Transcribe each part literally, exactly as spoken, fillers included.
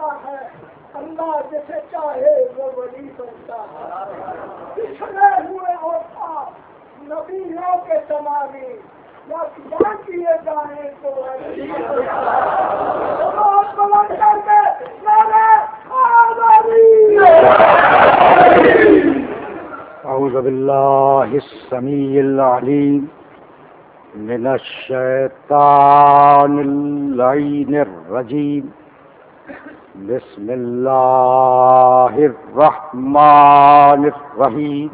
بنتا ہے، اللہ جسے چاہے وہ ولی بنتا ہے۔ پچھلے ہوئے اوصاف نبیوں کے تمامی یا کیا کیے جائیں تو ولی بنتا ہے۔ بہت بلند کر کے نعرہ حیدری۔ اعوذ باللہ السمیع العلیم من الشیطان اللعین الرجیم، بسم اللہ الرحمن الرحیم،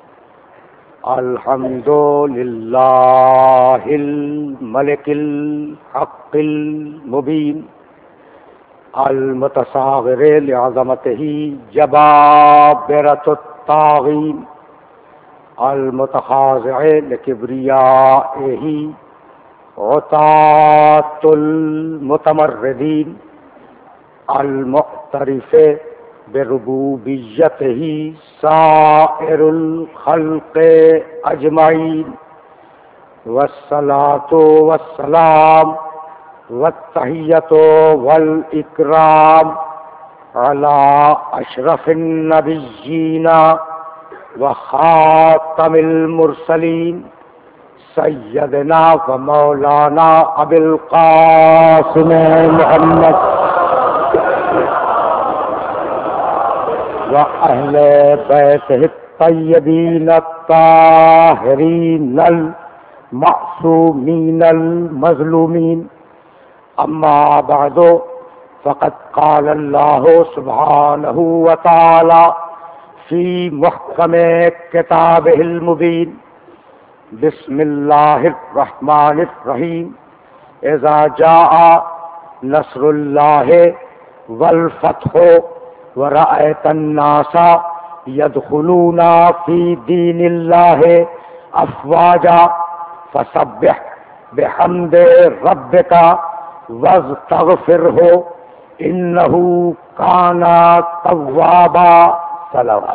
الحمد للہ الملک الحق المبین، المتصاغر لعظمتہ جبابرۃ الطاغین، المتخاضع لکبریائہ عتاۃ المتمردین، المعترف بربوبیتہ سائر الخلق اجمعین، والصلاۃ والسلام والتحیۃ والاکرام علی اشرف النبیین وخاتم المرسلین، سیدنا و مولانا ابی القاسم محمد وأہل بیتہ الطیبین الطاہرین المعصومین المظلومین، اما بعد فقد قال اللہ سبحانہ وتعالی فی محکم کتابہ المبین، بسم اللہ الرحمن الرحیم، اذا جاء نصر اللہ والفتح ورأیت الناس يدخلون فی دین اللہ افواجا فسبح بحمد ربک واستغفرہ انہ کان توابا۔ صلوات۔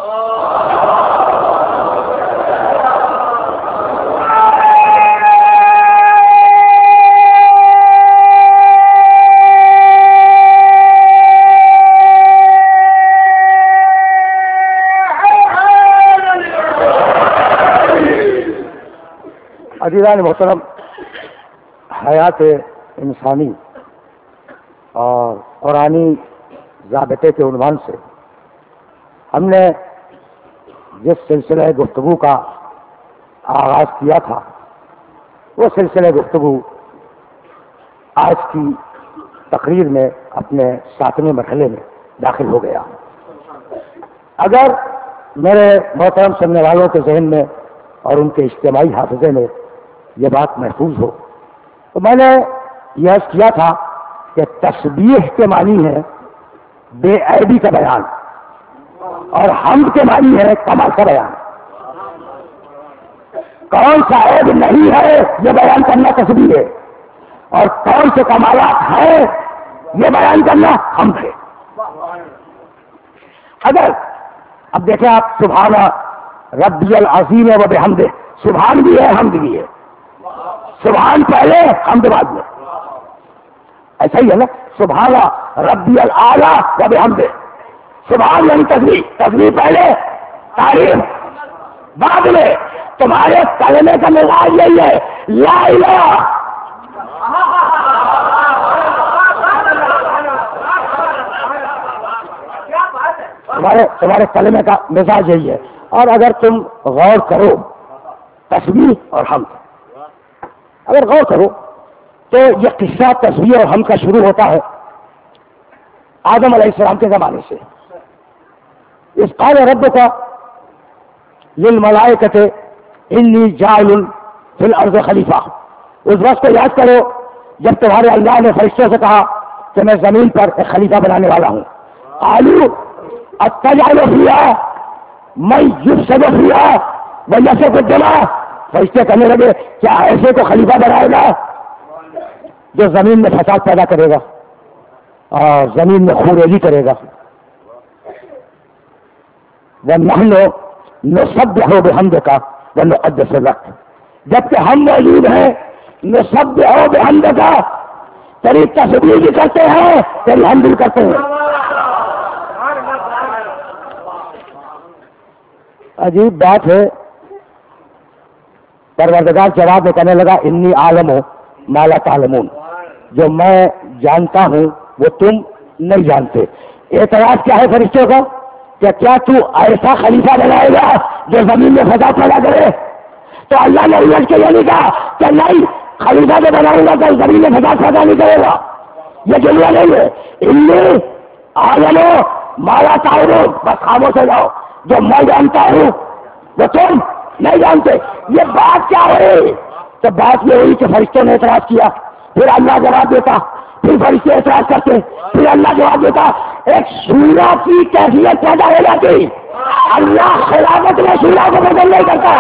عزیزان محترم، حیات انسانی اور قرآنی ضابطے کے عنوان سے ہم نے جس سلسلہ گفتگو کا آغاز کیا تھا، وہ سلسلہ گفتگو آج کی تقریر میں اپنے ساتویں مرحلے میں داخل ہو گیا۔ اگر میرے محترم سننے والوں کے ذہن میں اور ان کے اجتماعی حافظے میں یہ بات محفوظ ہو تو میں نے یہ عرض کیا تھا کہ تسبیح کے معنی ہے بے عیبی کا بیان، اور حمد کے معنی ہے کمال کا بیان۔ کون سا عیب نہیں ہے یہ بیان کرنا تسبیح ہے، اور کون سے کمالات ہیں یہ بیان کرنا حمد ہے۔ اگر اب دیکھیں آپ، سبحان ربی العظیم و بحمدہ، سبحان بھی ہے حمد بھی ہے، سبحان پہلے حمد بعد میں، ایسا ہی ہے نا، سبحان ربی الاعلیٰ و بحمدہ، سبحان یعنی تسبیح، تسبیح پہلے تعریف بعد میں۔ تمہارے کلمے کا مزاج یہی ہے، لا الہ، تمہارے تمہارے کلمے کا مزاج یہی ہے۔ اور اگر تم غور کرو تسبیح اور حمد، اگر غور کرو تو یہ قصہ تسبیح اور حمد کا شروع ہوتا ہے آدم علیہ السلام کے زمانے سے۔ اس قال ربک للملائکۃ انی جاعل فی الارض خلیفہ، اس وقت کو یاد کرو جب تمہارے اللہ نے فرشتوں سے کہا کہ میں زمین پر ایک خلیفہ بنانے والا ہوں۔ قالوا اتجعل فیہا من یفسد فیہا ویسفک الدماء، فرشتے کہنے لگے کیا ایسے کو خلیفہ بنائے گا جو زمین میں فساد پیدا کرے گا اور زمین میں خوریزی کرے گا۔ وَنَحْنُ نُسَبِّحُ بِحَمْدِكَ وَنُقَدِّسُ لَكَ، جبکہ ہم موجود ہیں، نُسَبِّحُ بِحَمْدِكَ، تیری تسبیح بھی کرتے ہیں، تیری حمد بھی کرتے ہیں۔ عجیب بات ہے، پروردگار جواب میں کہنے لگا انی عالم ہوں مالا تعلمون، جو میں جانتا ہوں وہ تم نہیں جانتے۔ اعتراض کیا ہے فرشتوں کا کہ کیا تو ایسا خلیفہ بنائے گا جو زمین میں فساد پیدا کرے؟ تو اللہ نے الٹ کے یہ نہیں کہا کہ نہیں خلیفہ جو بناؤں گا تو زمین میں فساد پیدا نہیں کرے گا، یہ جملہ نہیں ہے۔ انی عالم مالا تعلمون، بس خاموش ہو جاؤ، جو میں جانتا ہوں وہ تم نہیں جانتے۔ یہ بات کیا ہوئی؟ تو بات یہ ہوئی کہ فرشتوں نے اعتراض کیا، پھر اللہ جواب دیتا، پھر فرشتے اعتراض کرتے، پھر اللہ جواب دیتا، ایک شورا کی کیفیت پیدا ہو جاتی۔ اللہ خلافت میں شورا کو بدل نہیں کرتا۔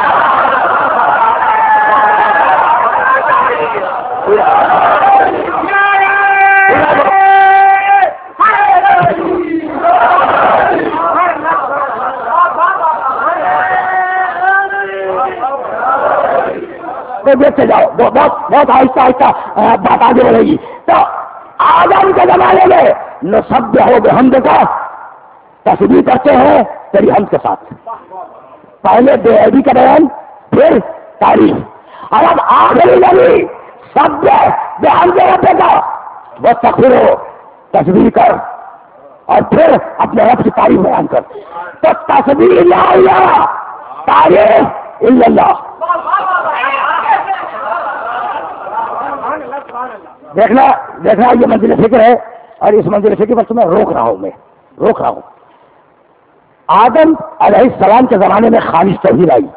دیکھتے جاؤ، بہت بہت آہستہ آہستہ بات آگے بڑھے گی۔ تو آدم کے زمانے میں نسبح بحمد کا تسبیح کرتے ہیں تیری حمد کے ساتھ، پہلے بے عیبی کا بیان پھر تعریف، اور اب آخری نبی سبح بحمد ربک کا وہ تکبیر تسبیح کر اور پھر اپنے رب کی تعریف بیان کر۔ تو تسبیح لا الہ، تعریف الا اللہ۔ دیکھنا دیکھنا یہ منزل فکر ہے، اور اس منزل فکر پر تمہیں روک رہا ہوں، میں روک رہا ہوں۔ آدم علیہ السلام کے زمانے میں خالص توحید آئی،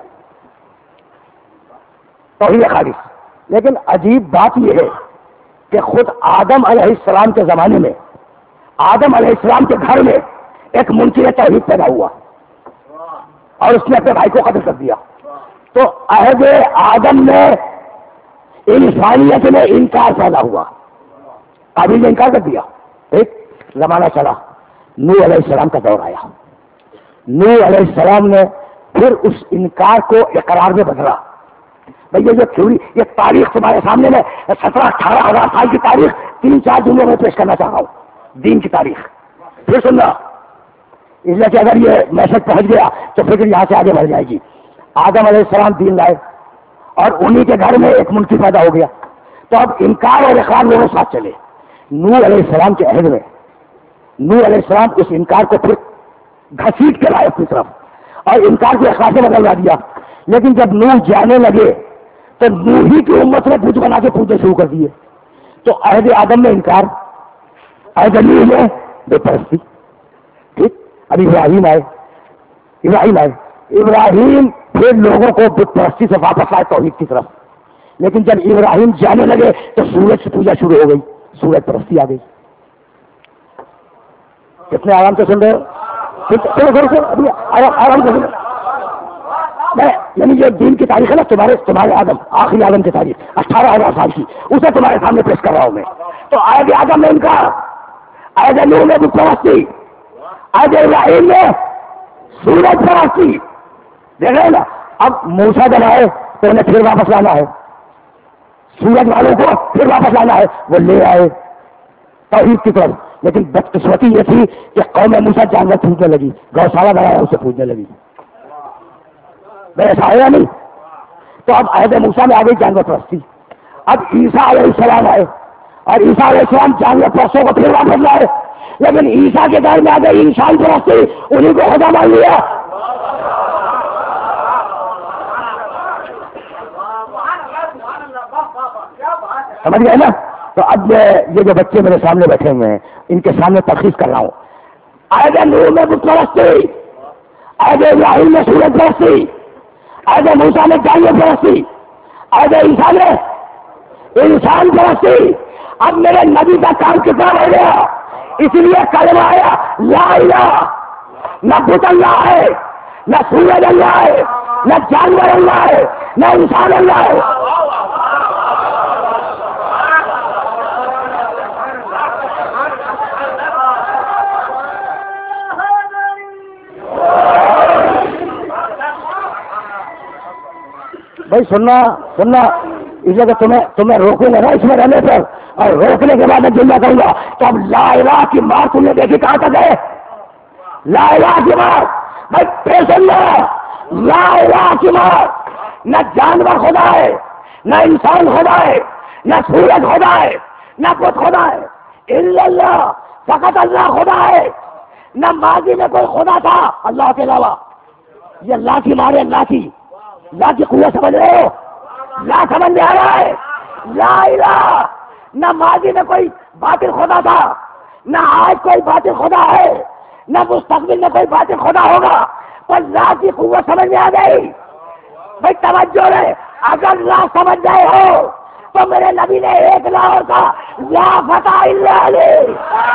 توحید خالص، لیکن عجیب بات یہ ہے کہ خود آدم علیہ السلام کے زمانے میں، آدم علیہ السلام کے گھر میں ایک منکر توحید پیدا ہوا اور اس نے اپنے بھائی کو قتل کر دیا۔ تو عہد آدم میں انسانیت میں انکار پیدا ہوا، قابل نے انکار کر دیا۔ ایک زمانہ چلا، نوح علیہ السلام کا دور آیا، نوح علیہ السلام نے پھر اس انکار کو اقرار میں بدلا۔ بھئی یہ جو تھیوری، یہ تاریخ تمہارے سامنے میں سترہ اٹھارہ ہزار سال کی تاریخ تین چار جملوں میں پیش کرنا چاہ رہا ہوں، دین کی تاریخ۔ پھر سننا، اس لیے کہ اگر یہ میسج پہنچ گیا تو فکر یہاں سے آگے بڑھ جائے گی۔ آدم علیہ السلام دین لائے اور انہی کے گھر میں ایک منکر پیدا ہو گیا، تو اب انکار اور اقرار دونوں ساتھ چلے۔ نوح علیہ السلام کے عہد میں نوح علیہ السلام اس انکار کو پھر گھسیٹ کے لائے اپنی طرف اور انکار کو اقرار سے بدلوا دیا۔ لیکن جب نوح جانے لگے تو نوحی کی امت نے بت بنا کے پوجنے شروع کر دیے۔ تو عہد آدم میں انکار، عہد نوح میں بے پرستی، ٹھیک۔ اب ابراہیم آئے ابراہیم آئے ابراہیم پھر لوگوں کو بت پرستی سے واپس آئے توحید کی طرف۔ لیکن جب ابراہیم جانے لگے تو سورج کی پوجا شروع ہو گئی، سورج پرستی آ گئی۔ کتنے آرام سے سن رہے ہو؟ چلو گھر سے آرام سے سن، یعنی یہ دین کی تاریخ ہے نا، تمہارے تمہارے آدم، آخری آدم کی تاریخ اٹھارہ ہزار سال کی، اسے تمہارے سامنے پیش کر رہا ہوں میں۔ تو آئے آدم نے انکار، آئے نوح نے بت پرستی، آئے ابراہیم نے سورج پرستی، دیکھ رہے ہیں نا۔ اب موسیٰ جب آئے تو انہیں پھر واپس لانا ہے، سورج والوں کو پھر واپس لانا ہے، وہ لے آئے توحید کی طرف۔ لیکن بدقسمتی یہ تھی کہ قوم موسیٰ جانور پوجنے لگی، گوشالہ بنایا اسے پوجنے لگی، ایسا ہوا نہیں۔ تو اب عہد موسیٰ میں آ گئی جانور پرستی۔ اب عیسیٰ علیہ السلام آئے اور عیسیٰ علیہ السلام جانور پرستوں کو پھر واپس لائے، لیکن عیسیٰ کے دور میں آ گئی انسان پرستی، انہیں کو خدا مان لیا۔ سمجھ گئے نا؟ تو اب یہ جو بچے میرے سامنے بیٹھے ہوئے ہیں ان کے سامنے تفصیل کر رہا ہوں۔ عہد نوح میں بت پرستی، عہد ابراہیم میں سورج پرستی، عہد موسیٰ میں جانور پرستی، عہد عیسیٰ میں انسان پرستی۔ اب میرے نبی کا کام کتنا ہو گیا؟ اس لیے کلمہ آیا لا الہ، نہ بت اللہ ہے، نہ سورج اللہ ہے، نہ جانور اللہ ہے، نہ انسان اللہ ہے۔ بھائی سننا سننا، اس لیے کہ تمہیں تمہیں روکوں گا نا اس میں رہنے پر، اور روکنے کے بعد میں جملہ کروں گا۔ تو اب لا الہ کی مار تم نے دیکھی کہاں تک ہے؟ لا الہ کی مار بھائی پیسے لا الہ کی موت، نہ جانور خدا ہے، نہ انسان خدا ہے، نہ سورج خدا ہے، نہ بت خدا ہے، الا اللہ، فقط اللہ خدا ہے۔ نہ ماضی میں کوئی خدا تھا اللہ کے علاوہ، یہ اللہ کی مارے اللہ کی اللہ کی قوت سمجھ رہے ہو؟ لا سمجھ میں آ رہا ہے؟ لا الہ، نہ ماضی میں کوئی باطل خدا تھا، نہ آج کوئی باطل خدا ہے، نہ مستقبل میں کوئی باطل خدا ہوگا، پر لا کی قوت سمجھ میں آ گئی؟ بھائی توجہ رہے، اگر لا سمجھ گئے ہو تو میرے نبی نے ایک لا اور کہا لا فتح الا علیہ۔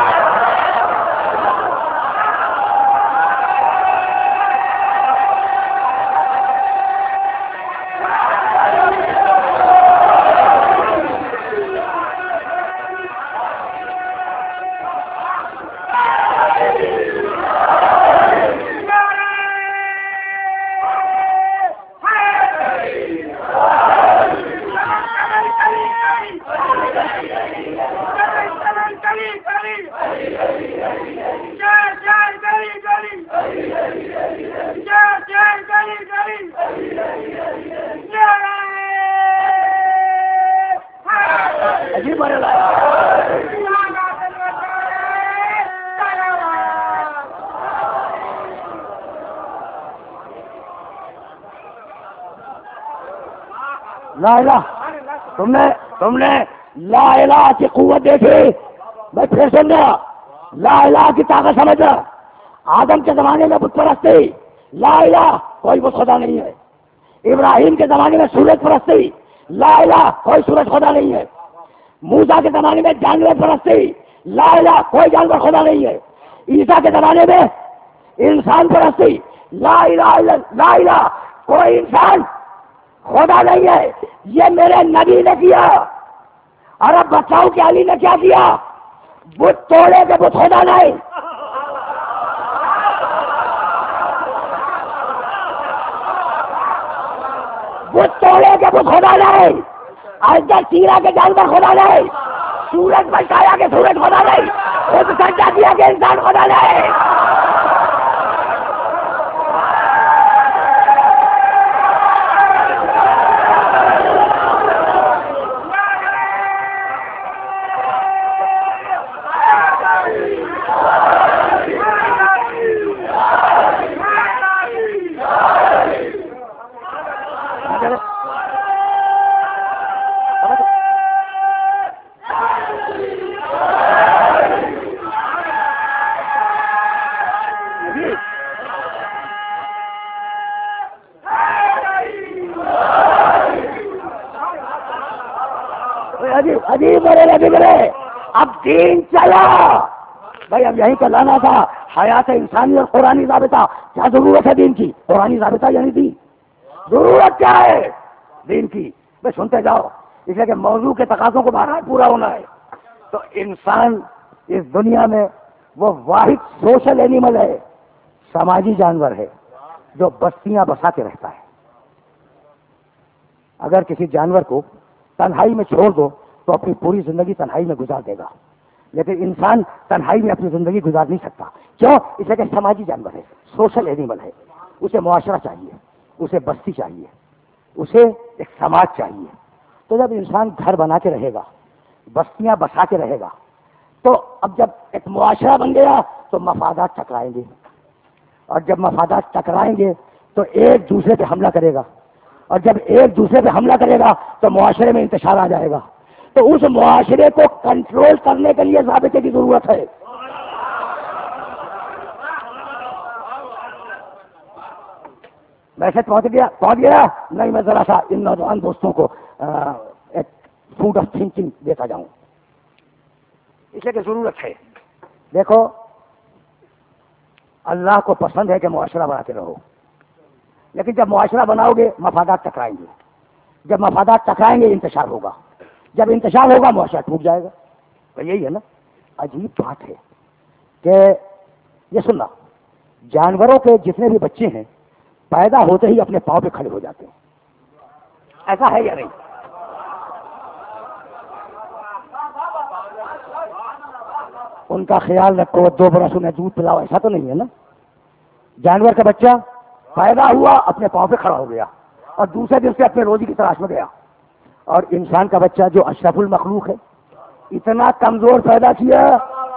لا الہ، تم نے تم نے لا الہ کی قوت دیکھی؟ میں پھر سمجھا، لا الہ کی طاقت سمجھا۔ آدم کے زمانے میں بت پرستی، لا الہ، کوئی بت خدا نہیں ہے۔ ابراہیم کے زمانے میں سورج پرستی، لا الہ، کوئی سورج خدا نہیں ہے۔ موسیٰ کے زمانے میں جانور پرستی، لا الہ، کوئی جانور خدا نہیں ہے۔ عیسیٰ کے زمانے میں انسان پرستی، لا الہ الا لا الہ، کوئی انسان خدا نہیں ہے۔ یہ میرے نبی نے کیا، اور اب بتاؤ کہ علی نے کیا کیا؟ بت توڑے کے بت خدا نہیں۔ بت توڑے کے بت خدا نہیں، اجدر چیرا کے جانور خدا نہیں، سورج بچایا کے سورج خدا نہیں، خود سجدہ کیا کہ انسان خدا نہیں۔ عجیب میرے نبی میرے، اب دین چلا بھائی، اب یہیں کا لانا تھا حیات انسانی اور قرآنی ضابطہ۔ کیا ضرورت ہے دین کی؟ قرآنی ضابطہ یعنی دین، ضرورت کیا ہے دین کی؟ بھائی سنتے جاؤ، اس لیے کہ موضوع کے تقاضوں کو بہرحال پورا ہونا ہے۔ تو انسان اس دنیا میں وہ واحد سوشل اینیمل ہے، سماجی جانور ہے، جو بستیاں بسا کے رہتا ہے۔ اگر کسی جانور کو تنہائی میں چھوڑ دو تو اپنی پوری زندگی تنہائی میں گزار دے گا، لیکن انسان تنہائی میں اپنی زندگی گزار نہیں سکتا۔ کیوں؟ اس لیے کہ سماجی جانور ہے، سوشل اینیمل ہے، اسے معاشرہ چاہیے، اسے بستی چاہیے، اسے ایک سماج چاہیے۔ تو جب انسان گھر بنا کے رہے گا، بستیاں بسا کے رہے گا، تو اب جب ایک معاشرہ بن گیا تو مفادات ٹکرائیں گے، اور جب مفادات ٹکرائیں گے تو ایک دوسرے پہ حملہ کرے گا، اور جب ایک دوسرے پہ حملہ کرے گا تو معاشرے میں انتشار آ جائے گا۔ تو اس معاشرے کو کنٹرول کرنے کے لیے ضابطے کی ضرورت ہے۔ میسج پہنچ گیا پہنچ گیا نہیں، میں ذرا سا ان نوجوان دوستوں کو ایک فوڈ آف تھنکنگ دیتا جاؤں، اس لیے کہ ضرورت ہے۔ دیکھو، اللہ کو پسند ہے کہ معاشرہ بناتے رہو، لیکن جب معاشرہ بناؤ گے مفادات ٹکرائیں گے، جب مفادات ٹکرائیں گے انتشار ہوگا، جب انتشار ہوگا معاشرہ ٹوٹ جائے گا۔ تو یہی ہے نا، عجیب بات ہے کہ یہ سننا، جانوروں کے جتنے بھی بچے ہیں پیدا ہوتے ہی اپنے پاؤں پہ کھڑے ہو جاتے ہیں، ایسا ہے یا نہیں؟ ان کا خیال رکھو، دو برس انہیں دودھ پلاؤ، ایسا تو نہیں ہے نا۔ جانور کا بچہ پیدا ہوا اپنے پاؤں پہ کھڑا ہو گیا اور دوسرے دن سے اپنے روزی کی تلاش میں گیا، اور انسان کا بچہ جو اشرف المخلوق ہے اتنا کمزور پیدا کیا.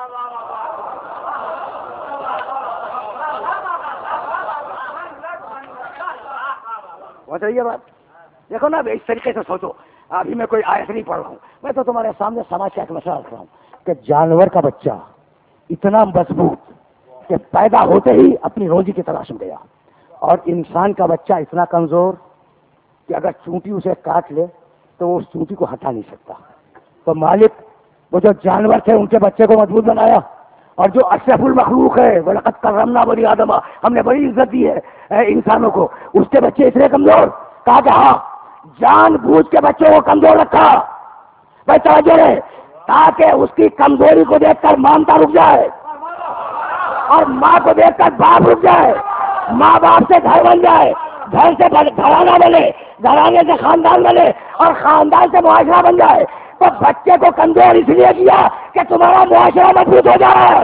بہت رہی ہے بات. دیکھو نا اس طریقے سے سوچو. ابھی میں کوئی آیت نہیں پڑھ رہا ہوں، میں تو تمہارے سامنے سماج کا ایک مسئلہ رکھ رہا ہوں کہ جانور کا بچہ اتنا مضبوط کہ پیدا ہوتے ہی اپنی روزی کی تلاش میں گیا، اور انسان کا بچہ اتنا کمزور کہ اگر چونٹی اسے کاٹ لے تو وہ اس چونٹی کو ہٹا نہیں سکتا. تو مالک وہ جو جانور تھے ان کے بچے کو مضبوط بنایا، اور جو اشرف المخلوق ہے وَلَقَدْ كَرَّمْنَا بَنِي آدَمَ، ہم نے بڑی عزت دی ہے انسانوں کو، اس کے بچے اتنے کمزور. کہا کہ ہاں جان بوجھ کے بچوں کو کمزور رکھا. بھائی توجہ رہے، تاکہ اس کی کمزوری کو دیکھ کر مامتا رک جائے، اور ماں کو دیکھ کر باپ رک جائے، ماں باپ سے گھر بن جائے، گھر سے گھرانہ بنے، گھرانے سے خاندان بنے، اور خاندان سے معاشرہ بن جائے. تو بچے کو کمزور اس لیے کیا کہ تمہارا معاشرہ مضبوط ہو جائے.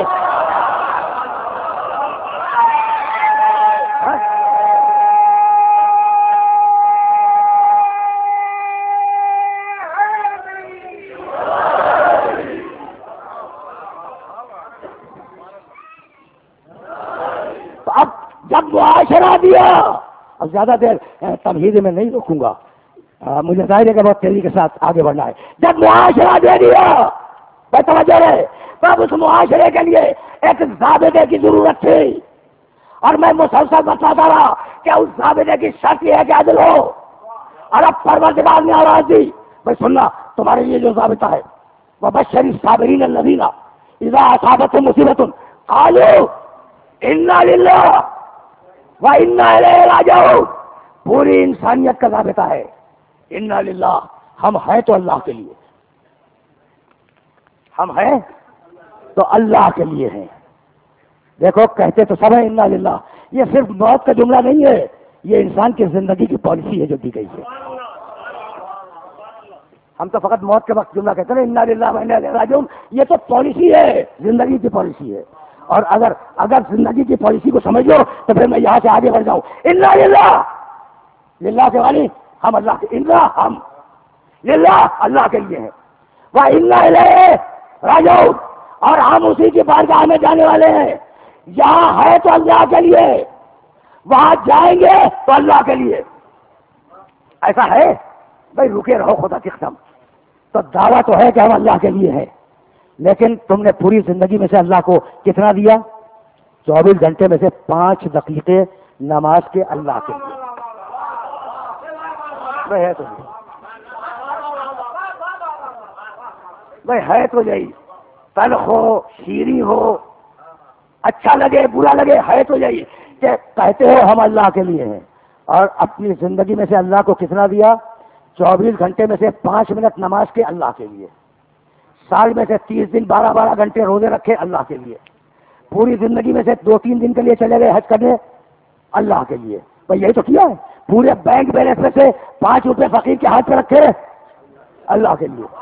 اب جب معاشرہ دیا، اب زیادہ دیر تمہید میں نہیں روکوں گا، مجھے ظاہر ہے کہ بہت تیزی کے ساتھ آگے بڑھنا ہے. جب معاشرہ دے دیا بھائی توجہ رہے، تب اس معاشرے کے لیے ایک ضابطے کی ضرورت تھی، اور میں مسلسل بتاتا رہا کہ اس ضابطے کی شرط یہ ہے کہ عدل ہو. اور اب پروردگار نے آواز دی، بھائی سننا، تمہارے لیے جو ضابطہ ہے وَبَشِّرِ الصَّابِرِينَ الَّذِينَ إِذَا أَصَابَتْهُمْ مُصِيبَةٌ قَالُوا إِنَّا لِلَّهِ وَإِنَّا إِلَيْهِ رَاجِعُونَ. پوری انسانیت کا ضابطہ ہے اِنَّا لِلَّهِ، ہم ہیں تو اللہ کے لیے، ہم ہیں تو اللہ کے لیے ہیں. دیکھو کہتے تو سب ہیں اِنَّا لِلَّهِ، یہ صرف موت کا جملہ نہیں ہے، یہ انسان کی زندگی کی پالیسی ہے جو دی گئی ہے. ہم تو فقط موت کے وقت جملہ کہتے ہیں اِنَّا لِلَّهِ وَإِنَّا إِلَيْهِ رَاجِعُونَ، یہ تو پالیسی ہے، زندگی کی پالیسی ہے. اور اگر اگر زندگی کی پالیسی کو سمجھ لو تو پھر میں یہاں سے آگے بڑھ جاؤں. اِنَّا لِلَّهِ، للہ کے والی ہم اللہ کے، اِنَّا ہم للہ اللہ کے لیے ہیں، وَإِنَّا إِلَيْهِ رَاجِعُونَ، اور ہم اسی کی بارگاہ میں جانے والے ہیں. یہاں ہے تو اللہ کے لیے، وہاں جائیں گے تو اللہ کے لیے. ایسا ہے بھائی، رکے رہو خدا کی قسم. تو دعویٰ تو ہے کہ ہم اللہ کے لیے ہیں، لیکن تم نے پوری زندگی میں سے اللہ کو کتنا دیا؟ چوبیس گھنٹے میں سے پانچ دقیقے نماز کے اللہ کے لیے. بھائی ہے تو بھائی ہے تو یہی، تلخ ہو شیریں ہو، اچھا لگے برا لگے، ہے تو یہی کہ کہتے ہو ہم اللہ کے لیے ہیں، اور اپنی زندگی میں سے اللہ کو کتنا دیا؟ چوبیس گھنٹے میں سے پانچ منٹ نماز کے اللہ کے لیے، سال میں سے تیس دن بارہ بارہ گھنٹے روزے رکھے اللہ کے لیے، پوری زندگی میں سے دو تین دن کے لیے چلے گئے حج کرنے اللہ کے لیے. بھائی یہی تو کیا ہے. پورے بینک بیلنس میں سے پانچ روپے فقیر کے ہاتھ پہ رکھے اللہ کے لیے.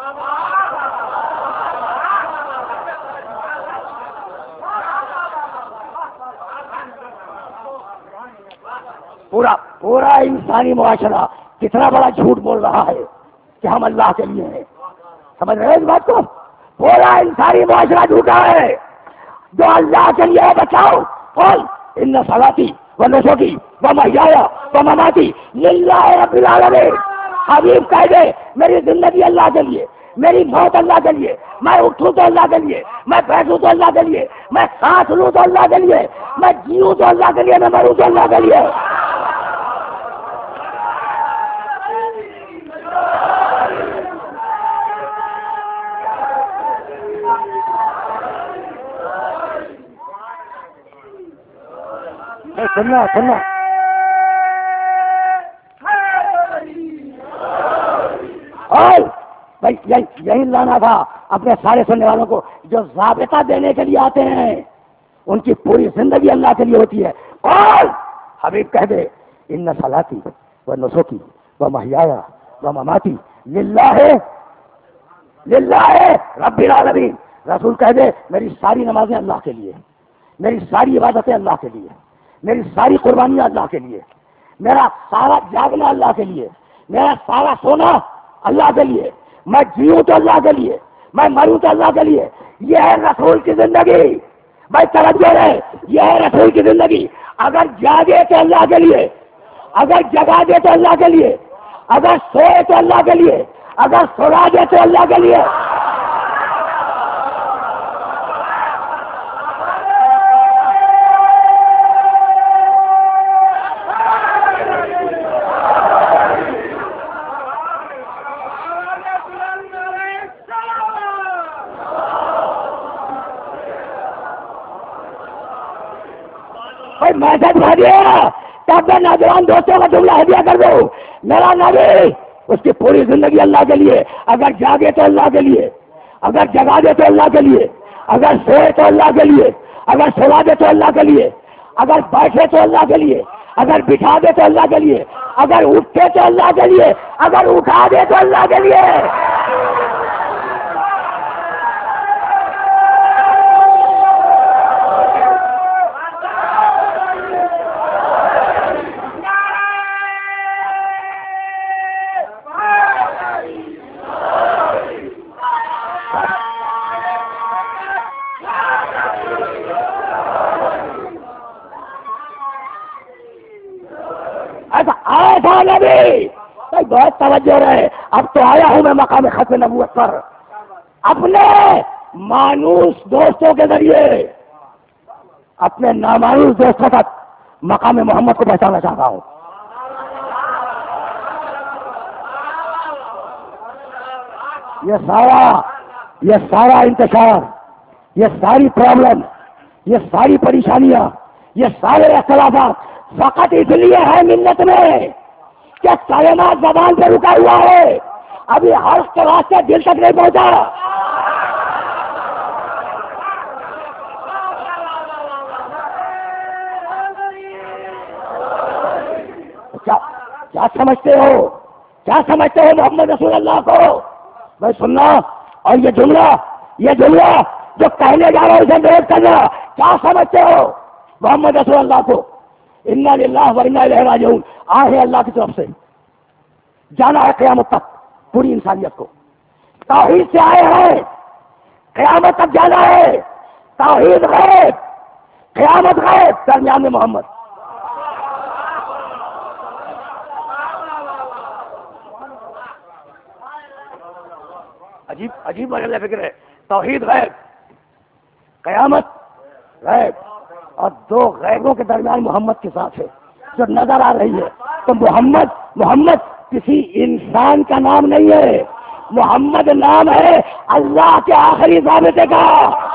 پورا پورا انسانی معاشرہ کتنا بڑا جھوٹ بول رہا ہے کہ ہم اللہ کے لیے ہیں. سمجھ رہے ہیں اس بات کو؟ پورا انسانی معاشرہ جھوٹا ہے. جو اللہ کے لیے ہے بچاؤ، قل ان صلاتی و نسکی و محیای و مماتی للہ رب العالمین. حبیب کہہ دے میری زندگی اللہ کے لیے، میری موت اللہ کے لیے، میں اٹھوں تو اللہ کے لیے، میں بیٹھوں تو اللہ کے لیے، میں سانس لوں تو اللہ کے لیے، میں جیوں تو اللہ کے لیے، میں مروں تو اللہ کے لیے. سننا سننا اور بھائی یہی لانا تھا اپنے سارے سننے والوں کو، جو ضابطہ دینے کے لیے آتے ہیں ان کی پوری زندگی اللہ کے لیے ہوتی ہے. اور حبیب کہہ دے ان صلاتی و نسکی و محیای و مماتی للہ للہ رب العالمین. رسول کہہ دے میری ساری نمازیں اللہ کے لیے، میری ساری عبادتیں اللہ کے لیے، میری ساری قربانیاں اللہ کے لیے، میرا سارا جاگنا اللہ کے لیے، میرا سارا سونا اللہ کے لیے، میں جیوں تو اللہ کے لیے، میں مروں تو اللہ کے لیے. یہ ہے رسول کی زندگی. بھائی توجہ رہے، یہ ہے رسول کی زندگی. اگر جاگے تو اللہ کے لیے، اگر جگا دے تو اللہ کے لیے، اگر سوئے تو اللہ کے لیے، اگر سلا دے تو اللہ کے لیے. بھائی میں سے بتا دیا تب میں نوجوان دوستوں کا جملہ ہدیہ کر دوں. میرا نبی اس کی پوری زندگی اللہ کے لیے، اگر جاگے تو اللہ کے لیے، اگر جگا دے تو اللہ کے لیے، اگر سوئے تو اللہ کے لیے، اگر سلا دے تو اللہ کے لیے، اگر بیٹھے تو اللہ کے لیے، اگر بٹھا دے تو اللہ کے لیے، اگر اٹھتے تو اللہ کے لیے، اگر اٹھا دے تو اللہ کے لیے. نبی بھائی بہت توجہ رہے. اب تو آیا ہوں میں مقام ختم نبوت پر اپنے مانوس دوستوں کے ذریعے اپنے نامانوس دوستوں تک مقام محمد کو پہنچانا چاہتا ہوں. یہ سارا یہ سارا انتشار، یہ ساری پرابلم، یہ ساری پریشانیاں، یہ سارے اختلافات فقط اس لیے ہے ملت میں کہ کلمہ زبان پہ رکا ہوا ہے، ابھی حرف کے واسطے دل تک نہیں پہنچا. کیا کیا سمجھتے ہو کیا سمجھتے ہو محمد رسول اللہ کو؟ بھائی سننا، اور یہ جملہ یہ جملہ جو کہنے جا رہا ہوں اسے نوٹ کرنا. کیا سمجھتے ہو محمد رسول اللہ کو؟ انا للہ و انا الیہ راجعون. آئے اللہ کی طرف سے، جانا ہے قیامت تک پوری انسانیت کو. توحید سے آئے ہیں، قیامت تک جانا ہے. توحید غیب، قیامت غیب، درمیان میں محمد. عجیب عجیب مجھے فکر ہے. توحید غیب، قیامت غیب، اور دو غیبوں کے درمیان محمد کے ساتھ ہے جو نظر آ رہی ہے. تو محمد محمد کسی انسان کا نام نہیں ہے، محمد نام ہے اللہ کے آخری ضابطے کا.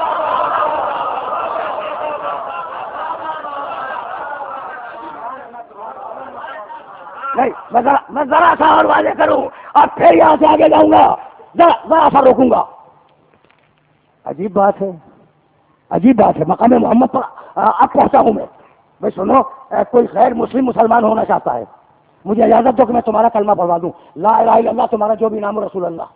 نہیں میں ذرا میں ذرا سا اور واضح کروں اور پھر یہاں سے آگے جاؤں گا. ذرا ذرا سا روکوں گا. عجیب بات ہے، عجیب بات ہے. مقام محمد پر اب پہنچا ہوں میں. بھائی سنو، کوئی غیر مسلم مسلمان ہونا چاہتا ہے، مجھے اجازت دو کہ میں تمہارا کلمہ پڑھوا دوں. لا الہ الا اللہ، تمہارا جو بھی نام ہو، رسول اللہ.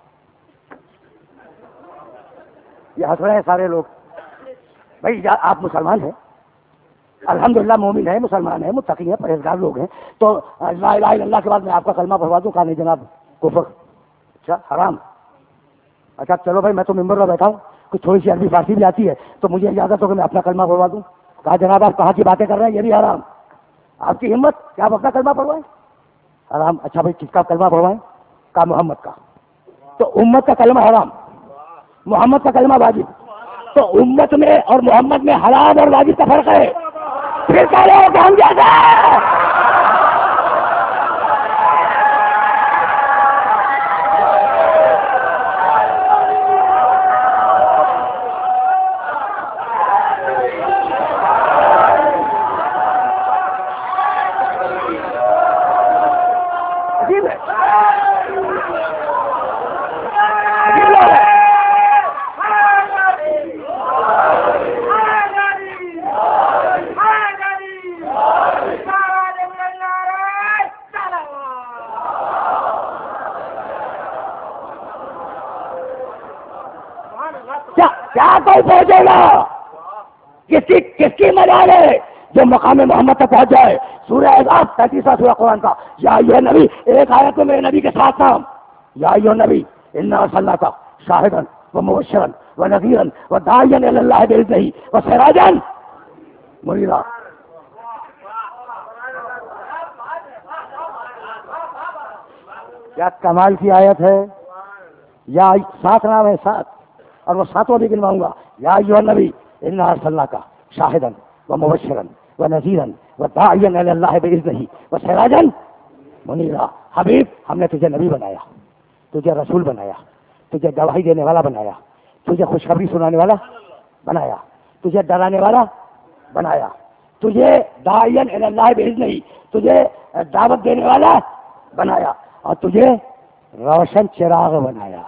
یہ ہنس رہے ہیں سارے لوگ. بھائی آپ مسلمان ہیں، الحمدللہ مومن ہیں، مسلمان ہیں، متقی ہیں، پرہیزگار لوگ ہیں، تو لا الہ الا اللہ کے بعد میں آپ کا کلمہ پڑھوا دوں؟ کہا نہیں جناب، کفر، اچھا حرام. اچھا چلو بھائی، میں تو ممبر پر بیٹھا ہوں، کچھ تھوڑی سی عربی فارسی بھی آتی ہے، تو مجھے اجازت ہو کہ میں اپنا کلمہ پڑھوا دوں. کہا جناب آپ کہاں کی باتیں کر رہے ہیں، یہ بھی حرام. آپ کی ہمت کیا آپ اپنا کلمہ پڑھوائیں؟ حرام. اچھا بھائی کس کا کلمہ پڑھوائیں؟ کہا محمد کا. تو امت کا کلمہ حرام، محمد کا کلمہ واجب. تو امت میں اور محمد میں حرام اور واجب کا فرق ہے. پھر کہہ رہے ہو کہ ہم جیسا کیا کوئی پہنچے گا؟ کس کی کس کی مجال ہے جو مقام محمد تک پہنچ جائے. سورہ احزاب تینتیسواں سورہ قرآن کا. یا ایھا نبی، ایک آیت میں میرے نبی کے ساتھ نام. یا ایھا نبی انا ارسلناک شاہدا ومبشرا ونذیرا وداعیا الی اللہ باذنہ وسراجا منیرا. کیا کمال کی آیت ہے. یا سات نام ہے، سات، اور وہ ساتوں بھی گنواؤں گا. یا ایھا نبی انا ارسلناک شاہدا ومبشرا ونذیرا وداعیا الی اللہ باذنہ وسراجا منیرا. حبیب، ہم نے تجھے نبی بنایا، تجھے رسول بنایا، تجھے گواہی دینے والا بنایا، تجھے خوشخبری سنانے والا بنایا، تجھے ڈرانے والا بنایا، تجھے داعیا الی اللہ باذنہ، تجھے دعوت دینے والا بنایا، اور تجھے روشن چراغ بنایا.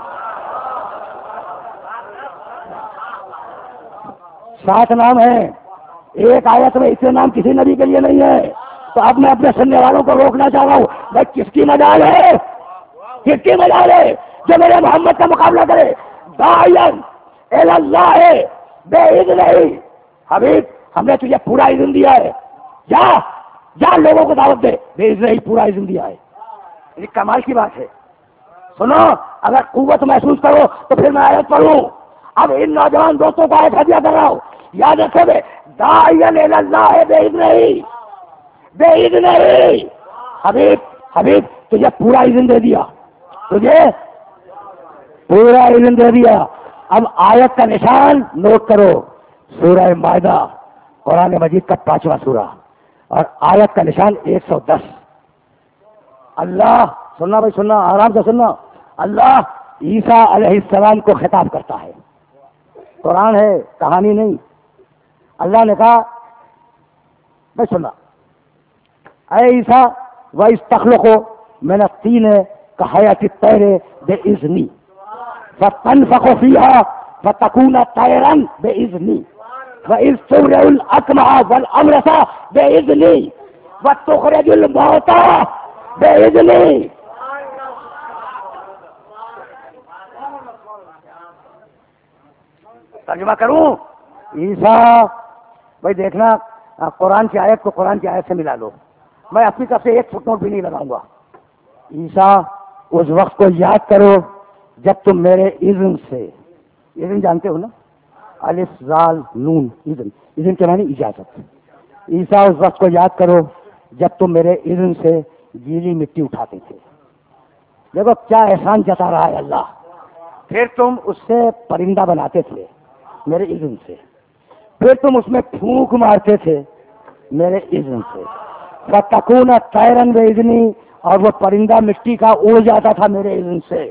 سات نام ہیں. ایک آیت میں اتنے نام کسی نبی کے لیے نہیں ہے. تو اب میں اپنے سننے والوں کو روکنا چاہ رہا ہوں، بھائی کس کی مجال ہے، کس کی مجال ہے جو میرے محمد کا مقابلہ کرے. داعیا الی اللہ باذنہ. حبیب، ہم نے تجھے پورا اذن دیا ہے، جا جا لوگوں کو دعوت دے. باذنہ ہی پورا اذن دیا ہے. یہ کمال کی بات ہے. سنو، اگر قوت محسوس کرو تو پھر میں آیت پڑھوں. اب ان نوجوان دوستوں کو آیت ہدیہ کر رہا ہوں، یاد رکھو گے. داعیا الی اللہ باذنہ باذنہ. حبیب حبیب تجھے پورا اذن دے دیا، تجھے پورا اذن دے دیا. اب آیت کا نشان نوٹ کرو. سورہ مائدہ قرآن مجید کا پانچواں سورہ، اور آیت کا نشان ایک سو دس. اللہ، سننا بھائی سننا، آرام سے سننا. اللہ عیسیٰ علیہ السلام کو خطاب کرتا ہے. قرآن ہے، کہانی نہیں. اللہ نے کہا، بھائی سننا، اے عیسیٰ وَإِسْتَخْلُقُ مِنَ الطِّينِ كَحَيَاةِ الطَّيْرِ بِإِذْنِي فَتَنفُخُ فِيهَا فَتَكُونُ طَيْرًا بِإِذْنِي وَإِذْ تُبْرِئُ الْأَكْمَحَ وَالْأَبْرَصَ بِإِذْنِي وَتُخْرِجُ الْمَوْتَى بِإِذْنِي. ترجمہ کروں؟ عیسیٰ، بھائی دیکھنا، قرآن کی آیت کو قرآن کی آیت سے ملا لو. میں اپنی طرف سے ایک فٹ نوٹ بھی نہیں لگاؤں گا. عیسیٰ، اس وقت کو یاد کرو جب تم میرے اذن سے، اذن جانتے ہو نا، الف زال نون، اذن، اذن کے معنی اجازت. عیسیٰ، اس وقت کو یاد کرو جب تم میرے اذن سے گیلی مٹی اٹھاتے تھے. دیکھو کیا احسان جتا رہا ہے اللہ. پھر تم اس سے پرندہ بناتے تھے میرے اذن سے، پھر تم اس میں پھونک مارتے تھے میرے اذن سے. فَتَكُونَ طَيْرًا بِإِذْنِي، اور وہ پرندہ مٹی کا اڑ جاتا تھا میرے اذن سے.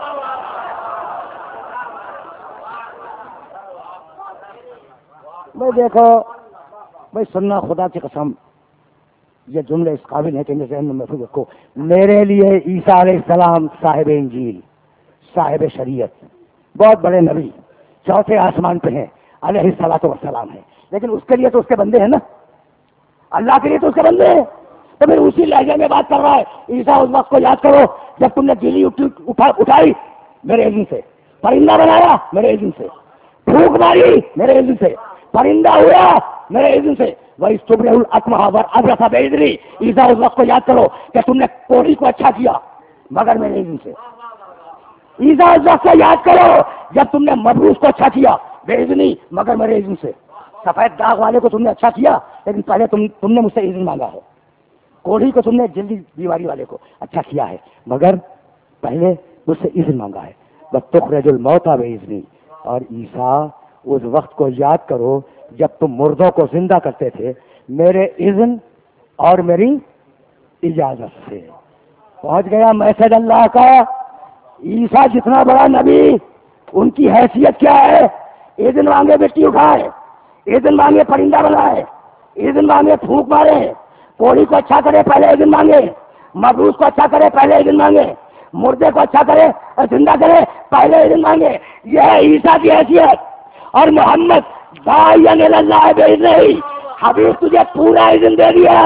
بھائی دیکھو، بھائی سننا، خدا کی قسم یہ جملے اس قابل ہیں کہ میرے ذہن میں محفوظ رکھو. میرے لیے عیسیٰ علیہ السلام صاحب انجیل، صاحب شریعت، بہت بڑے نبی، چوتھے آسمان پہ ہیں، علیہ الصلوۃ والسلام ہے. لیکن اس کے لیے تو اس کے بندے ہیں نا، اللہ کے لیے تو اس کے بندے ہیں. تو پھر اسی لہجے میں بات کر رہا ہے. عیسیٰ، اس وقت کو یاد کرو جب تم نے گیلی اٹھا اٹھائی میرے اذن سے، پرندہ بنایا میرے اذن سے، پھونک ماری میرے اذن سے، پرندہ ہوا میرے اذن سے. وَإِذْ تُبْرِئُ الْأَكْمَحَ وَالْأَبْرَصَ بِإِذْنِي. عیسیٰ، اس وقت کو یاد کرو کہ تم نے کوڑی کو اچھا کیا مگر میرے اذن سے. عیسیٰ، اس وقت کو یاد کرو جب تم نے مبروس کو اچھا کیا بِإِذْنِي مگر میرے اذن سے. سفید داغ والے کو تم نے اچھا کیا لیکن پہلے تم تم نے مجھ سے اذن مانگا ہے. کوڑھی کو تم نے جلدی بیماری والے کو اچھا کیا ہے مگر پہلے مجھ سے اذن مانگا ہے. وَتُخْرِجُ الْمَوْتَى بِإِذْنِي. اور عیسیٰ، اس وقت کو یاد کرو جب تم مردوں کو زندہ کرتے تھے میرے اذن اور میری اجازت سے. پہنچ گیا میسج اللہ کا. عیسیٰ جتنا بڑا نبی، ان کی حیثیت کیا ہے؟ اذن مانگے مٹی اٹھائے، اذن مانگے پرندہ بنائے، اذن مانگے پھونک مارے، کوڑی کو اچھا کرے پہلے اذن مانگے، مبروس کو اچھا کرے پہلے اذن مانگے، مردے کو اچھا کرے اور زندہ کرے پہلے اذن مانگے. یہ ہے عیسیٰ کی حیثیت. اور محمد داعیا الی اللہ باذنہ، حبیب تجھے پورا اذن دے دیا.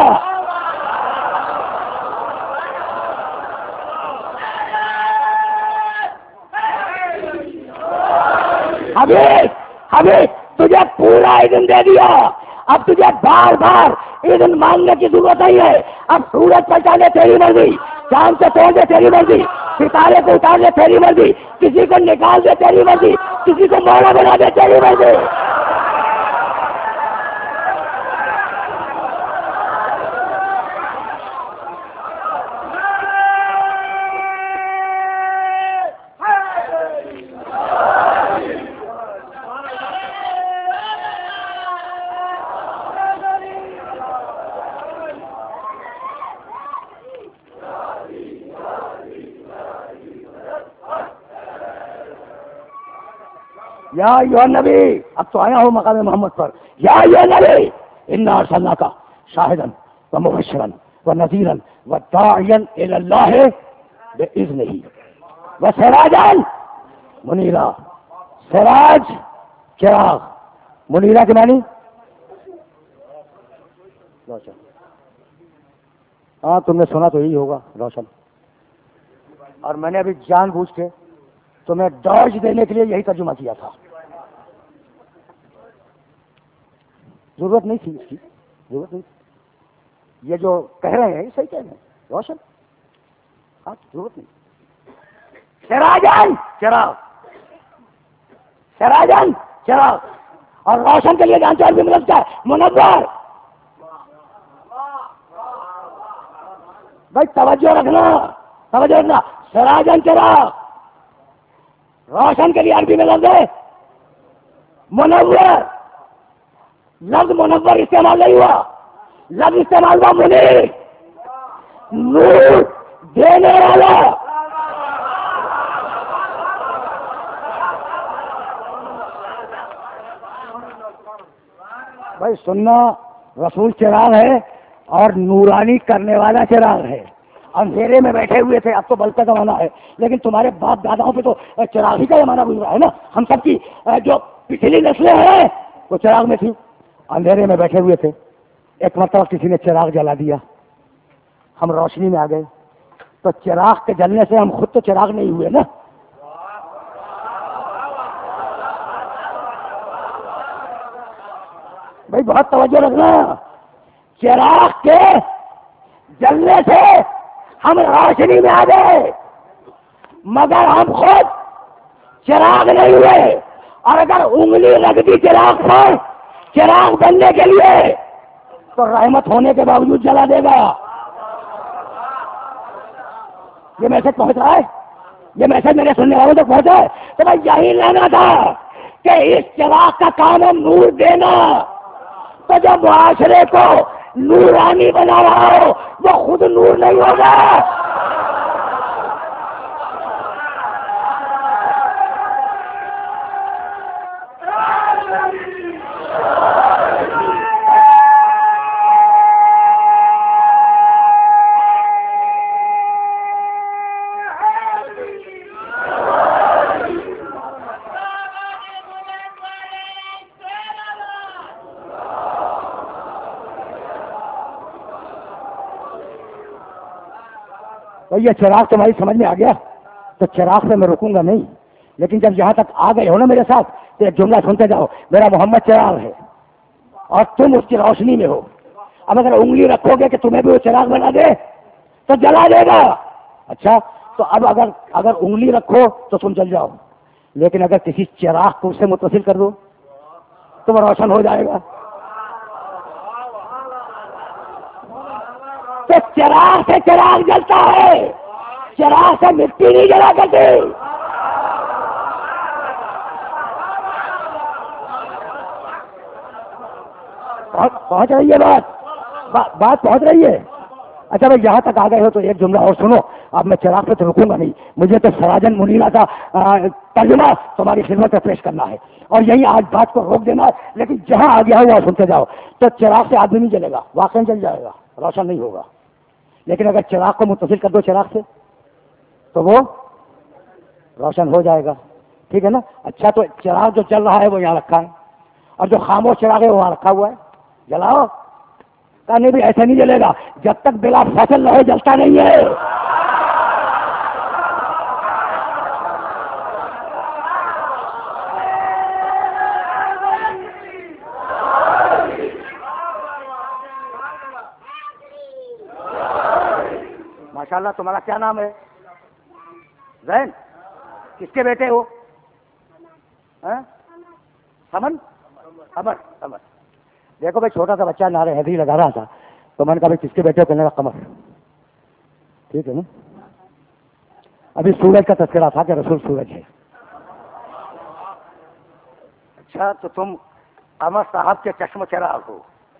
حبیب حبیب تجھے پورا اذن دے دیا. اب تجھے بار بار اذن مانگنے کی ضرورت نہیں ہے. اب سورج پلٹا دے تیری مرضی, چاند سے توڑ دے تیری مرضی, ستارے کو اتار دے تیری مرضی, کسی کو نکال دے تیری مرضی, کسی کو مولا بنا دے تیری مرضی. یا ایھا نبی, اب تو آیا ہوں مقام محمد پر. یا ایھا نبی انا ارسلناک شاہدا ومبشرا ونذیرا وداعیا الی اللہ باذنہ وسراجا منیرا. سراج چراغ, منیرا کے معنی روشن. ہاں تم نے سنا تو یہی ہوگا, روشن. اور میں نے ابھی جان بوجھ کے تمہیں ڈاج دینے کے لیے یہی ترجمہ کیا تھا. ضرورت نہیں تھی اس کی, ضرورت نہیں تھی. یہ جو کہہ رہے ہیں صحیح کہہ رہے ہیں, روشن. ہاں ضرورت نہیں. سراجن چراغ, سراجن چراغ. اور روشن کے لیے جانتے ہیں بھی ملتا ہے منور. بھائی توجہ رکھنا, توجہ رکھنا. سراجن چراغ, روشن کے لیے عربی میں لفظ ہے منور. لفظ منور استعمال نہیں ہوا, لفظ استعمال ہوا منیر, نور دینے والا. بھائی سننا, رسول چراغ ہے اور نورانی کرنے والا چراغ ہے. اندھیرے میں بیٹھے ہوئے تھے, اب تو بلب کا زمانہ ہے, لیکن تمہارے باپ داداؤں پہ تو چراغ ہی کا زمانہ گزرا ہے نا. ہم سب کی جو پچھلی نسلیں ہیں وہ چراغ میں تھی, اندھیرے میں بیٹھے ہوئے تھے. ایک مرتبہ کسی نے چراغ جلا دیا, ہم روشنی میں آ گئے. تو چراغ کے جلنے سے ہم خود تو چراغ نہیں ہوئے نا. بھائی بہت توجہ رکھنا. چراغ کے جلنے سے ہم روشنی میں آ گئے, مگر ہم خود چراغ نہیں ہوئے. اور اگر انگلی رکھ دی چراغ پر چراغ بننے کے لیے تو رحمت ہونے کے باوجود جلا دے گا. یہ میسج پہنچ رہا ہے, یہ میسج میرے سننے والوں تک پہنچا ہے. تو بھائی یہی لینا تھا کہ اس چراغ کا کام ہے نور دینا. تو جو معاشرے کو نورانی بنا رہا ہو وہ خود نور نہیں ہوگا. یہ چراغ تمہاری سمجھ میں آ گیا تو چراغ سے میں رکوں گا نہیں. لیکن جب یہاں تک آ گئے ہو نا میرے ساتھ تو ایک جملہ سنتے جاؤ. میرا محمد چراغ ہے اور تم اس کی روشنی میں ہو. اب اگر انگلی رکھو گے کہ تمہیں بھی وہ چراغ بنا دے تو جلا دے گا. اچھا تو اب اگر اگر انگلی رکھو تو تم جل جاؤ, لیکن اگر کسی چراغ کو اس سے متصل کر دو تو وہ روشن ہو جائے گا. تو چراغ سے چراغ جلتا ہے, چراغ سے مٹی نہیں جلا کرتی. پہنچ رہی ہے بات, بات پہنچ رہی ہے. اچھا بھائی یہاں تک آ گئے ہو تو ایک جملہ اور سنو. اب میں چراغ پہ تو رکوں گا نہیں, مجھے تو سراجن منیرا کا ترجمہ تمہاری خدمت میں پیش کرنا ہے اور یہی آج بات کو روک دینا. لیکن جہاں آ گیا ہو وہاں سنتے جاؤ. تو چراغ سے آدمی نہیں جلے گا, واقعی جل جائے گا, روشن نہیں ہوگا. لیکن اگر چراغ کو متصل کر دو چراغ سے تو وہ روشن ہو جائے گا. ٹھیک ہے نا. اچھا تو چراغ جو چل رہا ہے وہ یہاں رکھا ہے اور جو خاموش چراغ ہے وہ وہاں رکھا ہوا ہے. جلاؤ. نہیں بھی ایسا نہیں جلے گا, جب تک بلا فصل رہے جلتا نہیں ہے. ماشاءاللہ تمہارا کیا نام ہے؟ زین. کس کے بیٹے ہو؟ سمن؟ قمر. قمر. دیکھو بھائی چھوٹا سا بچہ نعرے حیدری لگا رہا تھا تو میں نے کہا بھائی کس کے بیٹے ہو؟ کہنے لگا قمر. ٹھیک ہے نا. ابھی سورج کا تذکرہ تھا کہ رسول سورج ہے. اچھا تو تم قمر صاحب کے چشم چراغ ہو.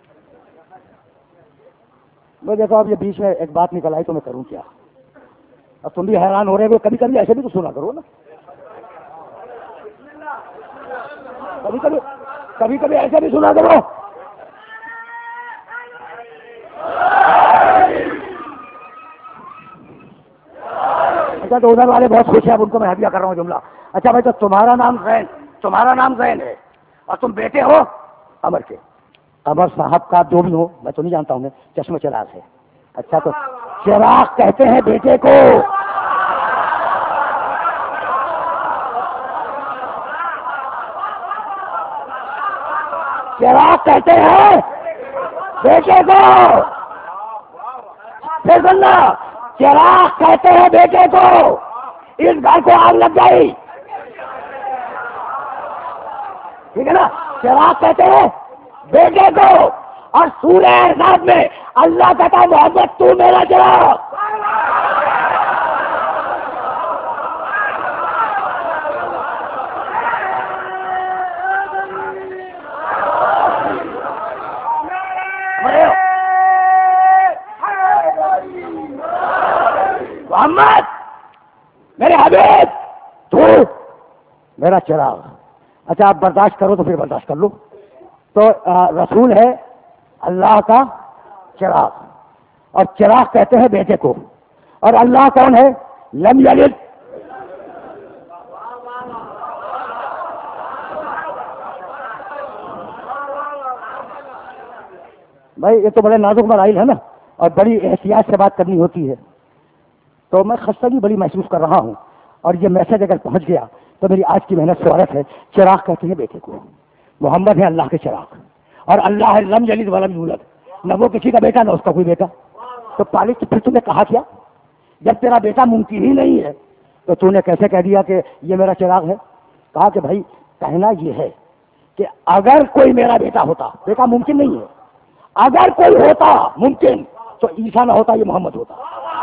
میں دیکھو اب یہ بیچ میں ایک بات نکل آئی تو میں کروں کیا. اب تم بھی حیران ہو رہے ہو. کبھی کبھی ایسے بھی تو سنا کرو نا. کبھی کبھی کبھی کبھی ایسے بھی سنا کرو. اچھا تو ادھر والے بہت خوش ہیں. اب ان کو میں ہدیہ کر رہا ہوں جملہ. اچھا بھائی تو تمہارا نام زین تمہارا نام زین ہے اور تم بیٹے ہو قمر کے. قمر صاحب کا جو بھی ہو میں تو نہیں جانتا ہوں. چشم چراغ ہے. اچھا تو چراغ کہتے ہیں بیٹے کو. چراغ کہتے ہیں بیٹے کو. پھر سننا چراغ کہتے ہیں بیٹے کو. اس گھر کو آگ لگ گئی. ٹھیک ہے نا. چراغ کہتے ہیں بیٹے کو. اور سورہ احزاب میں اللہ کہتا ہے محمد تو میرا چراغ. محمد میرے حبیب تو میرا چراغ. اچھا آپ برداشت کرو تو پھر برداشت کر لو. تو رسول ہے اللہ کا چراغ اور چراغ کہتے ہیں بیٹے کو. اور اللہ کون ہے؟ لم یلد. بھائی یہ تو بڑے نازک مرائل ہے نا اور بڑی احتیاط سے بات کرنی ہوتی ہے. تو میں خستگی بڑی محسوس کر رہا ہوں اور یہ میسج اگر پہنچ گیا تو میری آج کی محنت سوارت ہے. چراغ کہتے ہیں بیٹے کو. محمد ہے اللہ کے چراغ اور اللہ ہے لم یلد ولم یولد. نہ وہ کسی کا بیٹا نہ اس کا کوئی بیٹا. تو پالک پھر تم نے کہا کیا؟ جب تیرا بیٹا ممکن ہی نہیں ہے تو تو نے کیسے کہہ دیا کہ یہ میرا چراغ ہے؟ کہا کہ بھائی کہنا یہ ہے کہ اگر کوئی میرا بیٹا ہوتا, بیٹا ممکن نہیں ہے, اگر کوئی ہوتا ممکن تو عیسیٰ نہ ہوتا, یہ محمد ہوتا.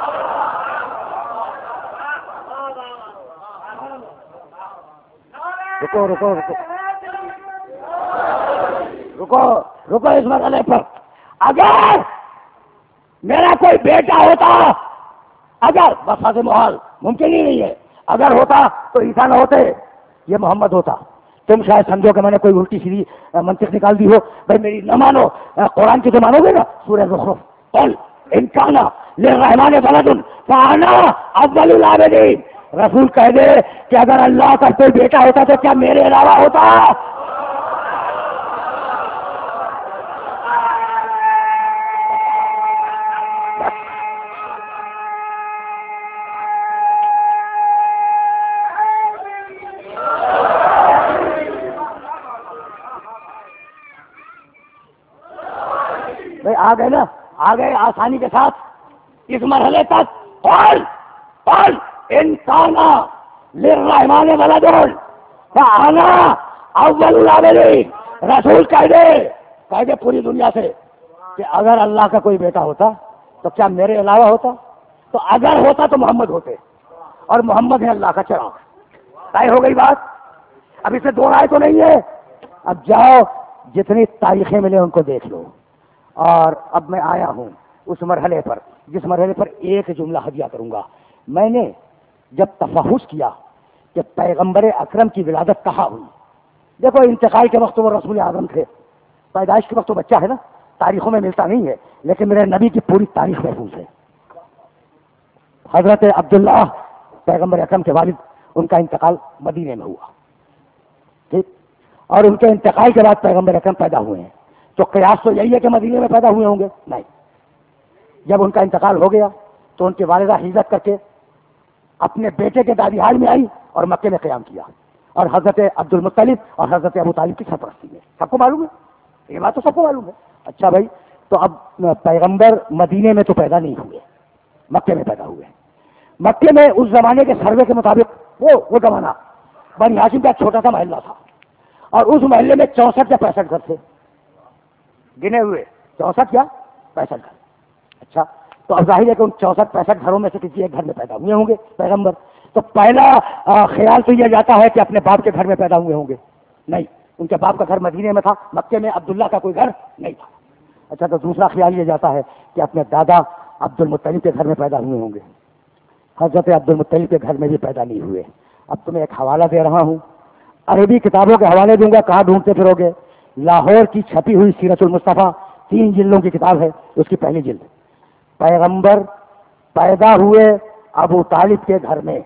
رکو رکو رکو رکو رکو اس مسئلے پر. اگر میرا کوئی بیٹا ہوتا, اگر بس سے محال ممکن ہی نہیں ہے, اگر ہوتا تو عیسیٰ نہ ہوتے, یہ محمد ہوتا. تم شاید سمجھو کہ میں نے کوئی الٹی سیدھی منطق نکال دی ہو. بھائی میری نہ مانو, قرآن کی تو مانو گے نا. سورہ زخرف قل ان کان للرحمن ولد فانا اول العابدین. رسول کہہ دے کہ اگر اللہ کا کوئی بیٹا ہوتا تو کیا میرے علاوہ ہوتا؟ بھائی آ گئے نا, آ گئے آسانی کے ساتھ اس مرحلے تک. قل قل ان کان للرحمن ولد فانا اول العابدین. رسول کہہ دے کہہ دے پوری دنیا سے کہ اگر اللہ کا کوئی بیٹا ہوتا تو کیا میرے علاوہ ہوتا؟ تو اگر ہوتا تو محمد ہوتے, اور محمد ہے اللہ کا چراغ. طے ہو گئی بات. اب اسے دو رائے تو نہیں ہے. اب جاؤ جتنی تاریخیں ملے ان کو دیکھ لو. اور اب میں آیا ہوں اس مرحلے پر جس مرحلے پر ایک جملہ ہدیہ کروں گا. میں نے جب تفحص کیا کہ پیغمبر اکرم کی ولادت کہاں ہوئی, دیکھو انتقال کے وقت وہ رسول اعظم تھے, پیدائش کے وقت تو بچہ ہے نا, تاریخوں میں ملتا نہیں ہے, لیکن میرے نبی کی پوری تاریخ محفوظ ہے. حضرت عبداللہ پیغمبر اکرم کے والد, ان کا انتقال مدینے میں ہوا, ٹھیک, اور ان کے انتقال کے بعد پیغمبر اکرم پیدا ہوئے ہیں. تو قیاس تو یہی ہے کہ مدینے میں پیدا ہوئے ہوں گے. نہیں, جب ان کا انتقال ہو گیا تو ان کی والدہ ہجرت کر کے اپنے بیٹے کے دادی حال میں آئی اور مکے میں قیام کیا, اور حضرت عبد المطلب اور حضرت ابو طالب کی سرپرستی میں. سب کو معلوم ہے, یہ بات تو سب کو معلوم ہے. اچھا بھائی, تو اب پیغمبر مدینے میں تو پیدا نہیں ہوئے, مکے میں پیدا ہوئے. مکے میں اس زمانے کے سروے کے مطابق وہ وہ زمانہ بنی ہاشم کا ایک چھوٹا سا محلہ تھا اور اس محلے میں چونسٹھ یا پینسٹھ گھر تھے گنے ہوئے, چونسٹھ یا پینسٹھ گھر. اچھا, تو اب ظاہر ہے کہ ان چونسٹھ پینسٹھ گھروں میں سے کسی ایک گھر میں پیدا ہوئے ہوں گے پیغمبر. تو پہلا خیال تو یہ جاتا ہے کہ اپنے باپ کے گھر میں پیدا ہوئے ہوں گے. نہیں, ان کے باپ کا گھر مدینے میں تھا, مکے میں عبداللہ کا کوئی گھر نہیں تھا. اچھا, تو دوسرا خیال یہ جاتا ہے کہ اپنے دادا عبد المطلب کے گھر میں پیدا ہوئے ہوں گے. حضرت عبد المطلب کے گھر میں بھی پیدا نہیں ہوئے. اب تمہیں ایک حوالہ دے رہا ہوں, عربی کتابوں کے حوالے دوں گا, کہاں ڈھونڈتے پھرو گے. لاہور کی چھپی ہوئی سیرت المصطفیٰ تین جلدوں کی کتاب ہے, اس کی پہلی جلد, پیغمبر پیدا ہوئے ابو طالب کے گھر میں.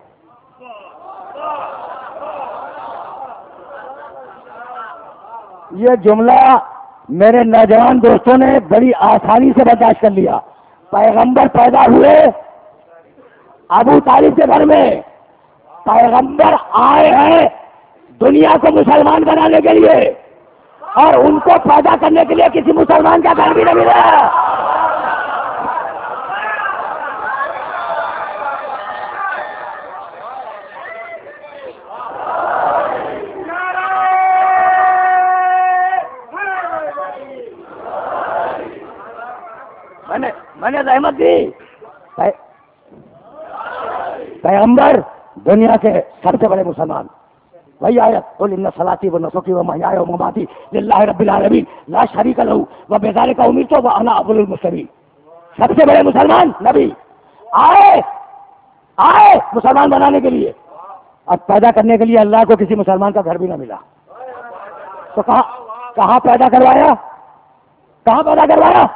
یہ جملہ میرے نوجوان دوستوں نے بڑی آسانی سے برداشت کر لیا. پیغمبر پیدا ہوئے ابو طالب کے گھر میں. پیغمبر آئے ہیں دنیا کو مسلمان بنانے کے لیے, اور ان کو پیدا کرنے کے لیے کسی مسلمان کا گھر بھی نہیں ملا. میں نے میں نے رحمت دی. پیغمبر دنیا کے سب سے بڑے مسلمان. وہی آیت, قل ان صلاتی و نسکی و محیای و مماتی للہ رب العالمین لا شریک لہ وبذلک امرت وانا اول المسلمین. سب سے بڑے مسلمان نبی آئے آئے مسلمان بنانے کے لیے, اب پیدا کرنے کے لیے اللہ کو کسی مسلمان کا گھر بھی نہ ملا. تو کہاں کہاں پیدا کروایا, کہاں پیدا کروایا,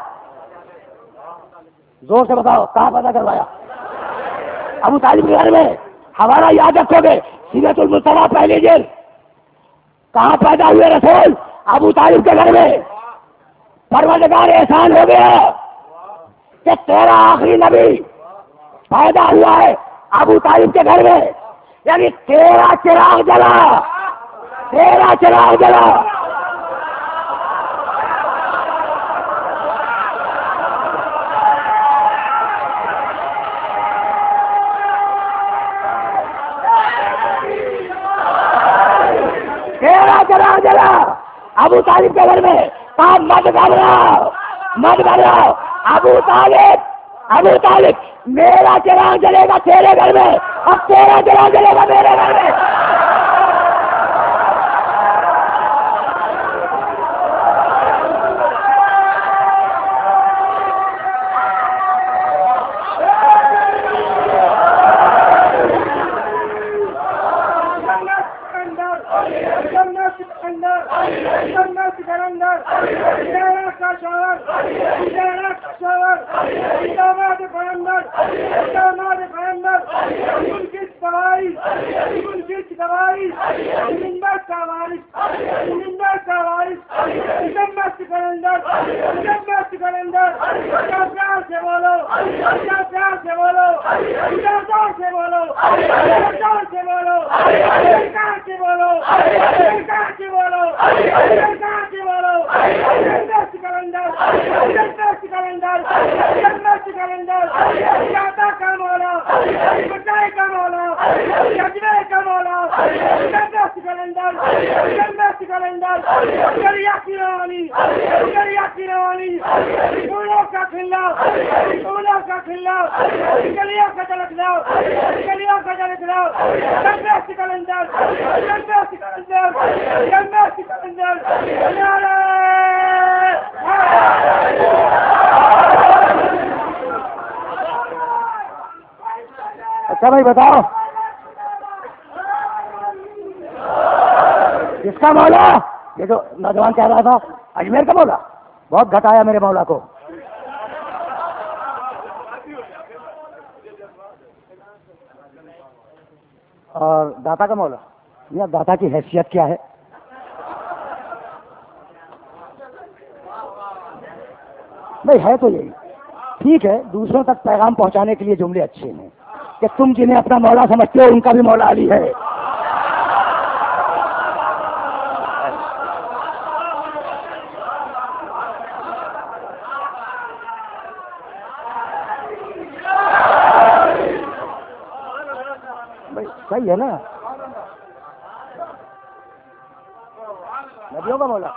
زور سے بتاؤ, کہاں پیدا کروایا؟ ابو طالب کے گھر میں. ہمارا یاد رکھو گے, سیرت المصطفیٰ پہلی جلد. کہاں پیدا ہوئے رسول؟ ابو طالب کے گھر میں. پروردگار احسان ہو گیا کہ تیرا آخری نبی پیدا ہوا ہے ابو طالب کے گھر میں. یعنی تیرا چراغ جلا, تیرا چراغ جلا. جلا جلا ابو طالب کے گھر میں. کام مت کر رہا مت کر رہا ابو طالب ابو طالب میرا چراغ جلے گا تیرے گھر میں, اب تیرا چراغ جلے گا میرے گھر میں. اچھا بھائی بتاؤ, کس کا مولا؟ یہ جو نوجوان کہہ رہا تھا اجمیر کا مولا. بہت گھٹایا میرے مولا کو. اور داتا کا مولا, یا داتا کی حیثیت کیا ہے؟ نہیں ہے تو یہی ٹھیک ہے. دوسروں تک پیغام پہنچانے کے لیے جملے اچھے ہیں کہ تم جنہیں اپنا مولا سمجھتے ہو ان کا بھی مولا علی ہے. بھائی صحیح ہے نا، نبیوں کا مولا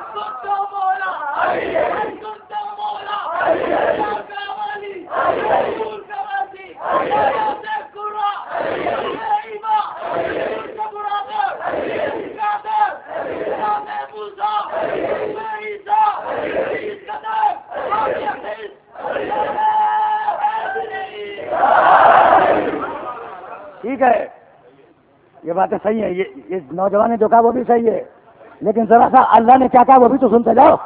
ٹھیک ہے، یہ باتیں صحیح ہے، یہ نوجوان نے جو کہا وہ بھی صحیح ہے، لیکن ذرا سا اللہ نے کیا کہا وہ بھی تو سنتے جاؤ۔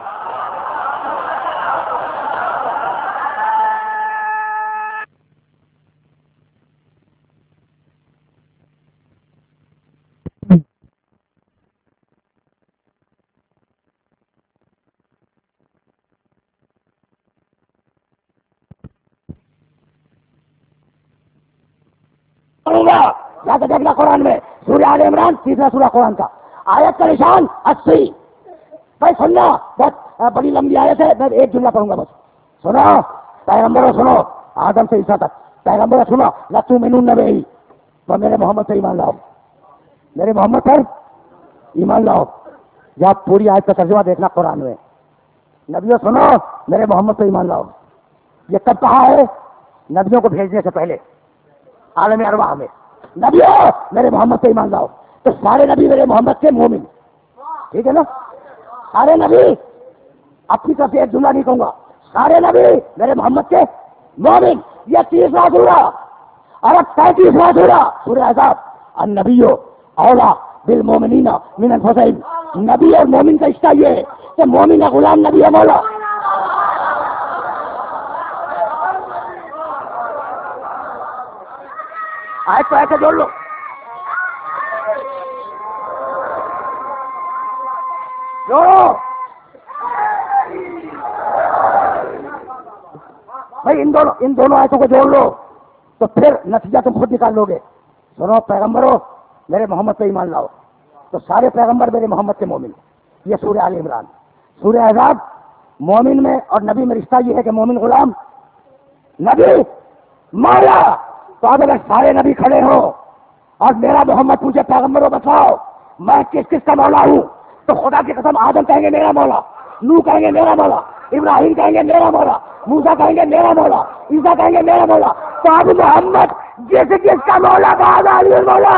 جا کے دیکھنا قرآن میں سورہ آل عمران تیسرا سورہ قرآن کا، آیت کا نشان اسی۔ بھائی سننا، بہت بڑی لمبی آیت ہے، میں ایک جملہ پڑھوں گا بس، سنو پیغمبروں، سنو آدم سے عیسیٰ تک پیغمبروں سنو، لَتُؤْمِنُنَّ بِهِ، تو میرے محمد سے ایمان لاؤ، میرے محمد پر ایمان لاؤ۔ یا پوری آیت کا ترجمہ دیکھنا قرآن میں، نبیوں سنو میرے محمد سے ایمان لاؤ۔ یہ کب کہا ہے؟ نبیوں کو بھیجنے سے پہلے عالم ارواح میں، نبیوں میرے محمد سے ایمان لاؤ، تو سارے نبی میرے محمد کے مومن، ٹھیک ہے نا؟ سارے نبی، اپنی طرف سے ایک جملہ نہیں کہوں گا، سارے نبی میرے محمد کے مومن۔ یہ تیسرا سورہ اور اب پینتیسواں سورہ سورہ احزاب، النبی اولا بالمومنین من انفسہم، نبی اور مومن کا رشتہ یہ ہے کہ مومن کا غلام نبی ہے مولا۔ آیت کو ایسے جوڑ لو، جوڑو بھائی، ان دونوں ان دونوں آیتوں کو جوڑ لو تو پھر نتیجہ تم خود نکال لو گے۔ سنو پیغمبروں میرے محمد پہ ایمان لاؤ، تو سارے پیغمبر میرے محمد کے مومن۔ یہ سورہ آل عمران۔ سورہ احزاب، مومن میں اور نبی میں رشتہ یہ ہے کہ مومن غلام، نبی مولا۔ تو اب اگر سارے نبی کھڑے ہو اور میرا محمد پوچھے پیغمبروں بتاؤ میں کس کس کا مولا ہوں، تو خدا کی قسم آدم کہیں گے میرا مولا، نوح کہیں گے میرا مولا، ابراہیم کہیں گے میرا مولا، موسیٰ کہیں گے میرا مولا، عیسیٰ کہیں گے میرا مولا۔ تو اب محمد جس جس کا مولا کہا علی مولا۔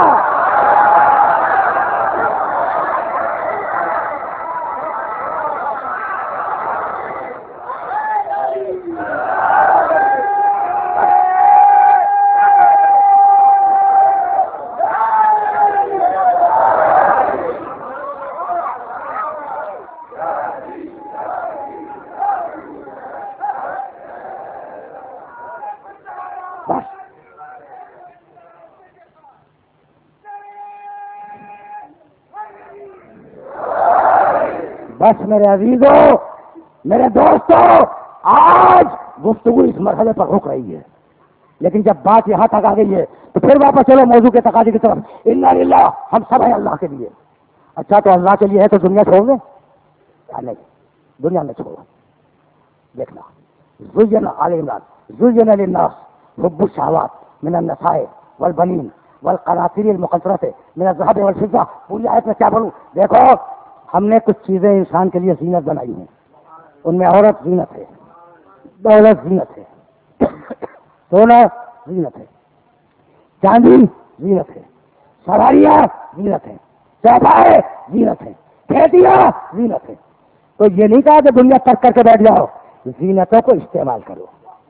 بس میرے عزیزوں، میرے دوستوں، آج گفتگو اس مرحلے پر رک رہی ہے، لیکن جب بات یہاں تک آ گئی ہے تو پھر واپس چلو موضوع کے تقاضے کی طرف۔ انا للہ، ہم سب ہیں اللہ کے لیے۔ اچھا تو اللہ کے لیے ہے تو دنیا چھوڑ دیں؟ نہیں، دنیا میں چھوڑو۔ دیکھنا زین آل عمران، زین للناس حب الشہوات من النساء والبنین والقناطیر المقنطرۃ من الذهب والفضہ۔ پوری آیت میں کیا بولوں؟ دیکھو ہم نے کچھ چیزیں انسان کے لیے زینت بنائی ہیں، ان میں عورت زینت ہے، دولت زینت ہے، سونا زینت ہے، چاندی زینت ہے، سواریاں زینت ہے، چوپائے زینت ہے، کھیتیاں زینت ہے۔ تو یہ نہیں کہا کہ دنیا ترک کر کے بیٹھ جاؤ، زینتوں کو استعمال کرو۔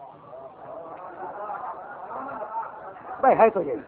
بھائی ہے تو یہی،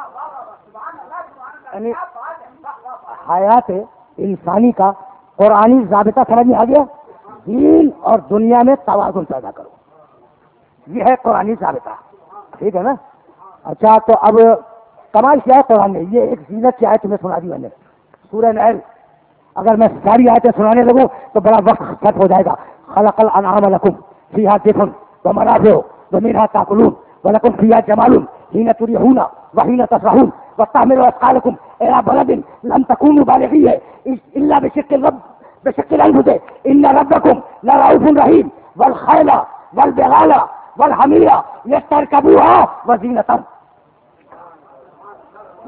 یعنی حیات انسانی کا قرآنی ضابطہ سمجھ میں آ گیا، دین اور دنیا میں توازن پیدا کرو، یہ ہے قرآنی ضابطہ، ٹھیک ہے نا؟ اچھا تو اب کمال کیا ہے قرآن میں؟ یہ ایک زینت کی آیت تمہیں سنا دی میں نے، سورہ نحل۔ اگر میں ساری آیتیں سنانے لگوں تو بڑا وقت خرچ ہو جائے گا۔ خلق الانعام لکم فیہا دفء ومنافع ومنہا تاکلون ولکم فیہا جمال حین تریحون وحین تسرحون وتحملوا اثقالکم الی بلد لم تکونوا بالغیہ الا بشق الرب بشق الانفس ان ربکم لرؤوف رحیم والخیل والبغال والحمیر لترکبوها وزینۃ۔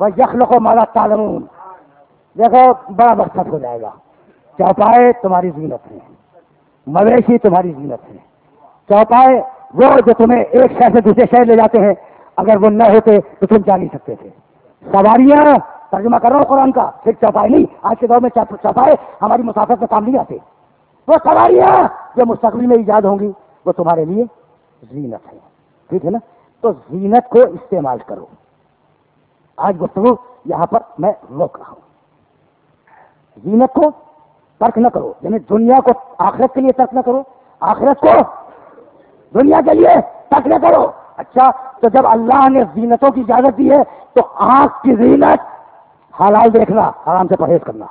وَيَخْلُقُ مَا لَا تَعْلَمُونَ. دیکھو بڑا مقصد ہو جائے گا. چوپائے تمہاری زینت ہے, مویشی تمہاری زینت ہے. چوپائے وہ جو تمہیں ایک شہر سے دوسرے شہر لے جاتے ہیں, اگر وہ نہ ہوتے تو تم جا نہیں سکتے تھے. سواریاں, ترجمہ کر رہا ہوں قرآن کا, صرف چوپائے نہیں. آج کے دور میں چوپائے ہماری مسافت میں کام نہیں آتے. وہ سواریاں جو مستقبل میں ایجاد ہوں گی وہ تمہارے لیے زینت ہے. ٹھیک ہے نا؟ تو زینت کو استعمال کرو. آج گفتگو یہاں پر میں روک رہا ہوں. زینت کو ترک نہ کرو, یعنی دنیا کو آخرت کے لیے ترک نہ کرو, آخرت کو دنیا کے لیے ترک نہ کرو. اچھا, تو جب اللہ نے زینتوں کی اجازت دی ہے تو آنکھ کی زینت حلال دیکھنا, حرام سے پرہیز کرنا.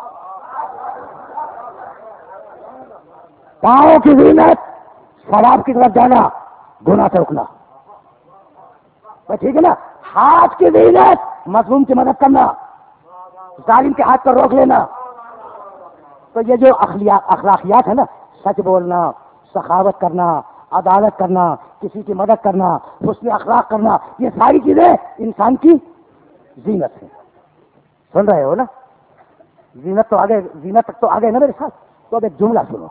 پاؤں کی زینت شراب کی طرف جانا, گناہ سے رکنا. ٹھیک ہے نا؟ ہاتھ کی زینت مظلوم کی مدد کرنا, ظالم کے ہاتھ پر روک لینا. تو یہ جو اخلاقیات ہے نا, سچ بولنا, سخاوت کرنا, عدالت کرنا, کسی کی مدد کرنا, حسن اخلاق کرنا, یہ ساری چیزیں انسان کی زینت ہیں. سن رہے ہو نا؟ زینت تو آگے, زینت تک تو آگے نا میرے ساتھ. تو اب ایک جملہ سنو.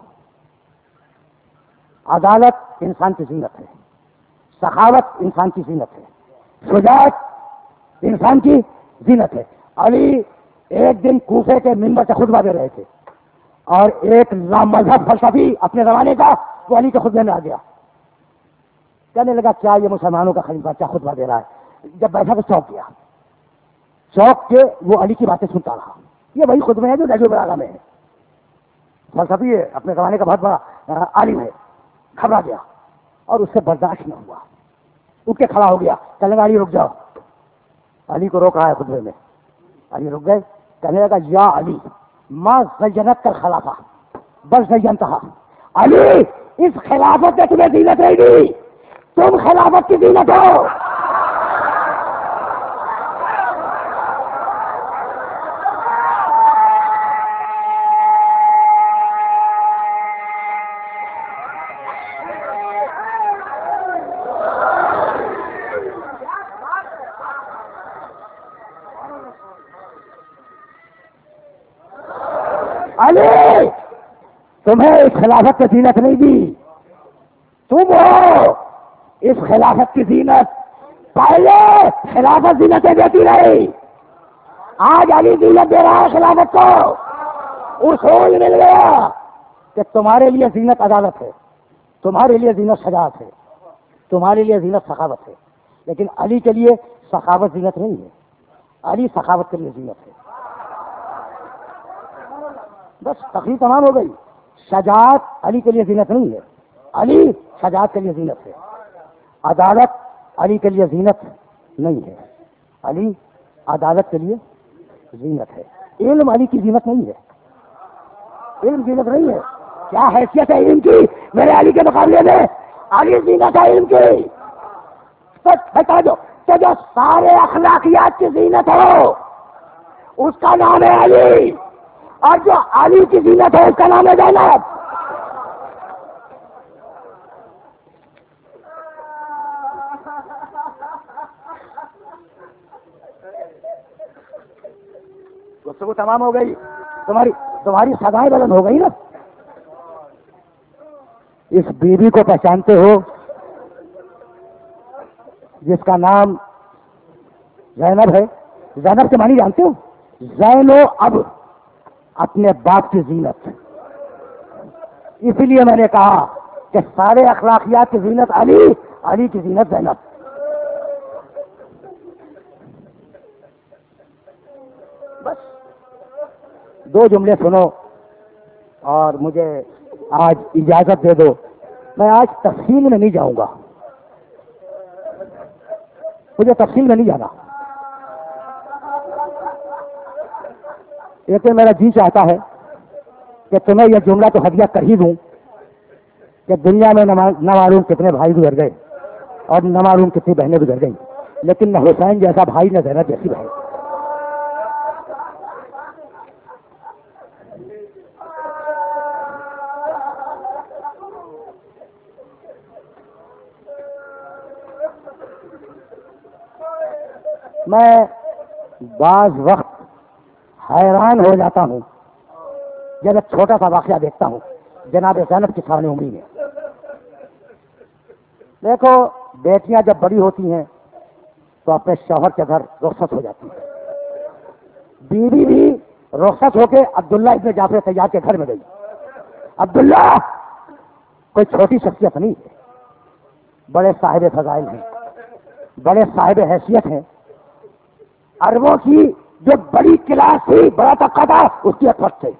عدالت انسان کی زینت ہے, سخاوت انسان کی زینت ہے, شجاعت انسان کی زینت ہے. علی ایک دن کوفے کے منبر سے خطبہ دے رہے تھے اور ایک لامذہب فلسفی اپنے زمانے کا وہ علی کے خطبے میں آ گیا. کہنے لگا کیا یہ مسلمانوں کا خلیفہ کیا خطبہ دے رہا ہے؟ جب بیٹھا تو چوک گیا, چوک کے وہ علی کی باتیں سنتا رہا. یہ وہی خطبے ہیں جو نجوم العالیٰ میں ہے. فلسفی ہے, اپنے زمانے کا بہت بڑا عالم ہے. گھبرا گیا اور اس سے برداشت نہ ہوا, اٹھ کے کھڑا ہو گیا. کہنے لگا علی رک جاؤ. علی کو روک رہا ہے خطبے میں. علی رک گئے. کہنے لگا یا علی ما زینت کر خلافہ بس زینتہا. علی اس خلافت میں تمہیں زینت رہے گی, تم خلافت کی زینت ہو. علی تمہیں اس خلافت کی زینت نہیں دی, تم ہو اس خلافت کی زینت. پہلے خلافت زینتیں دیتی رہی, آج علی زینت دے رہا ہے خلافت کو. اصول مل گیا کہ تمہارے لیے زینت عدالت ہے, تمہارے لیے زینت شجاعت ہے, تمہارے لیے زینت سخاوت ہے. لیکن علی کے لیے سخاوت زینت نہیں ہے, علی سخاوت کے لیے زینت ہے. بس تقریر تمام ہو گئی. شجاعت علی کے لیے زینت نہیں ہے, علی شجاعت کے لیے زینت ہے. عدالت علی کے لیے زینت نہیں ہے, علی عدالت کے لیے زینت ہے. علم علی کی زینت نہیں ہے, علم زینت نہیں ہے. کیا حیثیت ہے علم کی میرے علی کے مقابلے میں؟ علی زینت ہے علم کی. بتا دو کہ جو سارے اخلاقیات کی زینت ہو اس کا نام ہے علی, اور جو علی کی زینت ہے اس کا نام ہے زینب. گفتگو تمام ہو گئی. تمہاری تمہاری سدائیں بلند ہو گئی نا. اس بیوی کو پہچانتے ہو جس کا نام زینب ہے؟ زینب کے معنی جانتے ہو؟ زینو اب اپنے باپ کی زینت. اسی لیے میں نے کہا کہ سارے اخلاقیات کی زینت علی, علی کی زینت زینب. بس دو جملے سنو اور مجھے آج اجازت دے دو. میں آج تفصیل میں نہیں جاؤں گا, مجھے تفصیل میں نہیں جانا. لیکن میرا جی چاہتا ہے کہ تمہیں یہ جملہ تو ہدیہ کر ہی دوں کہ دنیا میں نہ معلوم کتنے بھائی گزر گئے اور نہ معلوم کتنی بہنیں گزر گئیں, لیکن نہ حسین جیسا بھائی نہ زینب جیسی بہن. میں بعض وقت حیران ہو جاتا ہوں جب ایک چھوٹا سا واقعہ دیکھتا ہوں جناب زینب کی سامنے عمری میں. دیکھو بیٹیاں جب بڑی ہوتی ہیں تو اپنے شوہر کے گھر رخصت ہو جاتی ہے. بیوی بھی رخصت ہو کے عبداللہ ابن جعفر طیار کے گھر میں گئی. عبداللہ کوئی چھوٹی شخصیت نہیں ہے، بڑے صاحب فضائل ہیں، بڑے صاحب حیثیت ہیں. عربوں کی جو بڑی کلاس تھی، بڑا طبقہ تھا، اس کی اطرف تھے.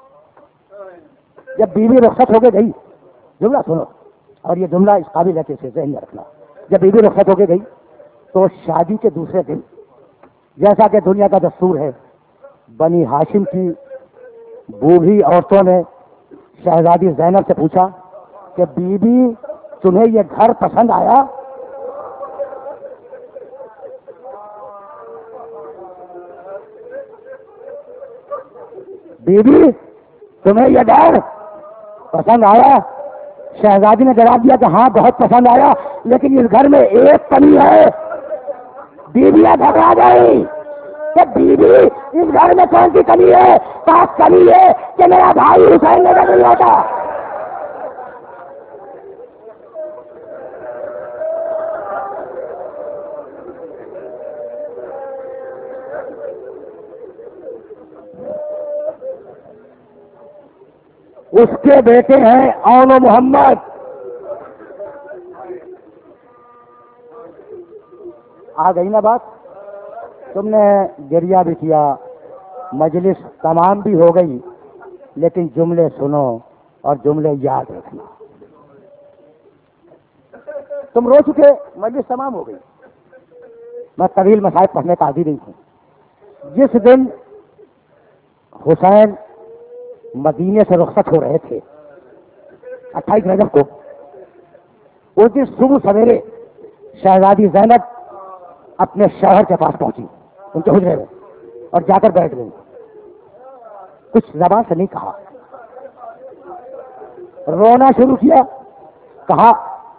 جب بیوی رخصت ہو کے گئی، جملہ سنو اور یہ جملہ اس قابل ہے کہ اسے ذہن میں رکھنا. جب بیوی رخصت ہو کے گئی تو شادی کے دوسرے دن، جیسا کہ دنیا کا دستور ہے، بنی ہاشم کی بوڑھی عورتوں نے شہزادی زینب سے پوچھا کہ بی بی تمہیں یہ گھر پسند آیا؟ بی بی تمہیں یہ گھر پسند آیا؟ شہزادی نے جواب دیا کہ ہاں بہت پسند آیا، لیکن اس گھر میں ایک کمی ہے. بیویاں گھبرا گئی کہ بیوی اس گھر میں کون سی کمی ہے؟ پاس کمی ہے کہ میرا بھائی حسین نظر نہیں آتا. اس کے بیٹے ہیں اون و محمد. آ گئی نا بات؟ تم نے گریہ بھی کیا، مجلس تمام بھی ہو گئی، لیکن جملے سنو اور جملے یاد رکھنا. تم رو چکے، مجلس تمام ہو گئی. میں طویل مسائل پڑھنے کا عادی نہیں ہوں. جس دن حسین مدینے سے رخصت ہو رہے تھے اٹھائیس رجب کو، اس دن صبح سویرے شہزادی زینب اپنے شوہر کے پاس پہنچی ان کے حجرے میں اور جا کر بیٹھ گئی. کچھ زبان سے نہیں کہا، رونا شروع کیا. کہا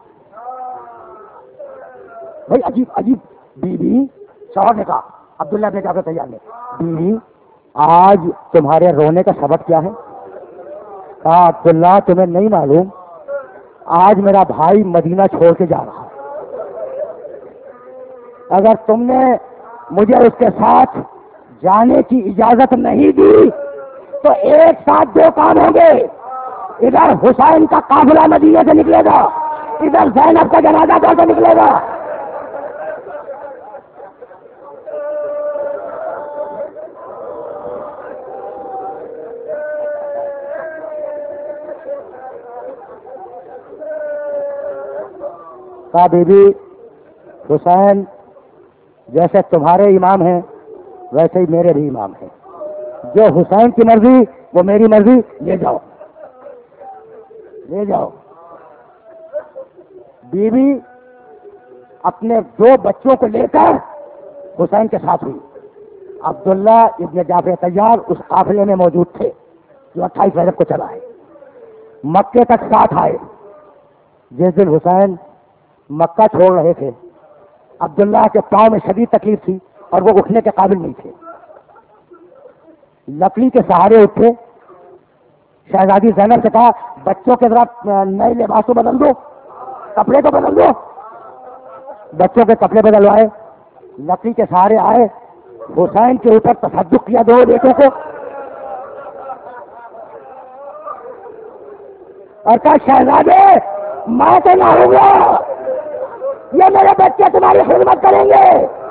بھائی عجیب عجیب بی بی. شوہر نے کہا، عبداللہ ابن جعفر طیار نے، بیوی آج تمہارے رونے کا سبب کیا ہے؟ کہا عبداللہ تمہیں نہیں معلوم، آج میرا بھائی مدینہ چھوڑ کے جا رہا ہے. اگر تم نے مجھے اس کے ساتھ جانے کی اجازت نہیں دی تو ایک ساتھ دو کام ہوں گے. ادھر حسین کا قافلہ مدینہ سے نکلے گا، ادھر زینب کا جنازہ گھر سے نکلے گا. کہا بی بی حسین جیسے تمہارے امام ہیں ویسے ہی میرے بھی امام ہیں. جو حسین کی مرضی وہ میری مرضی. لے جاؤ لے جاؤ. بیوی اپنے دو بچوں کو لے کر حسین کے ساتھ ہوئی. عبداللہ ابن جعفر طیار اس قافلے میں موجود تھے جو اٹھائیس رجب کو چلا ہے. مکے تک ساتھ آئے. جس دن حسین مکہ چھوڑ رہے تھے، عبداللہ کے پاؤں میں شدید تکلیف تھی اور وہ اٹھنے کے قابل نہیں تھے. لکڑی کے سہارے اٹھے. شہزادی زینب سے کہا بچوں کے ذرا نئے لباسوں بدل دو، کپڑے کو بدل دو. بچوں کے کپڑے بدلوائے، لکڑی کے سہارے آئے، حسین کے اوپر تصدق کیا دو بیٹوں کو اور کہا شہزادے میں تو نہ ہوں گا، یہ میرے بچے تمہاری خدمت کریں گے.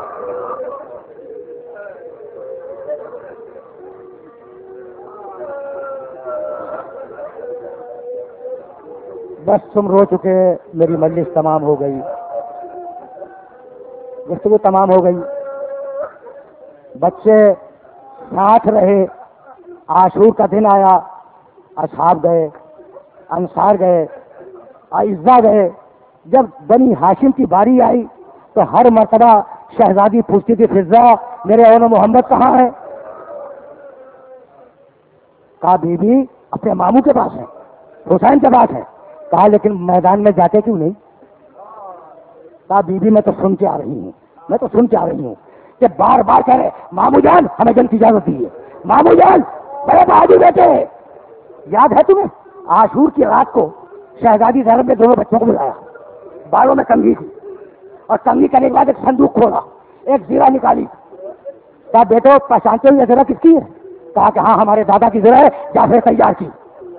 بس تم رو چکے، میری مجلس تمام ہو گئی، گفتگو تمام ہو گئی. بچے ساتھ رہے. عاشور کا دن آیا، اصحاب گئے، انصار گئے، اعزا گئے. جب بنی ہاشم کی باری آئی تو ہر مرتبہ شہزادی پوچھتی تھی فضا میرے اون محمد کہاں ہے؟ کہا بی بی اپنے ماموں کے پاس ہے، حسین کے پاس ہے. کہا لیکن میدان میں جاتے کیوں نہیں؟ کہا بی بی میں تو سن کے آ رہی ہوں میں تو سن کے آ رہی ہوں کہ بار بار کہہ رہے مامو جان ہمیں جنگ کی اجازت دیجیے، مامو جان بڑے بہادر بیٹے۔ یاد ہے تمہیں عاشور کی رات کو شہزادی زینب نے دونوں بچوں کو بلایا، بالوں میں کنگھی تھی، اور کنگھی کرنے کے بعد ایک صندوق کھولا، ایک زیرہ نکالی، کہا بیٹو پہچانتے ہو یہ زیرہ کس کی ہے؟ کہا کہ ہاں ہمارے دادا کی زیرہ ہے، جعفر طیار کی۔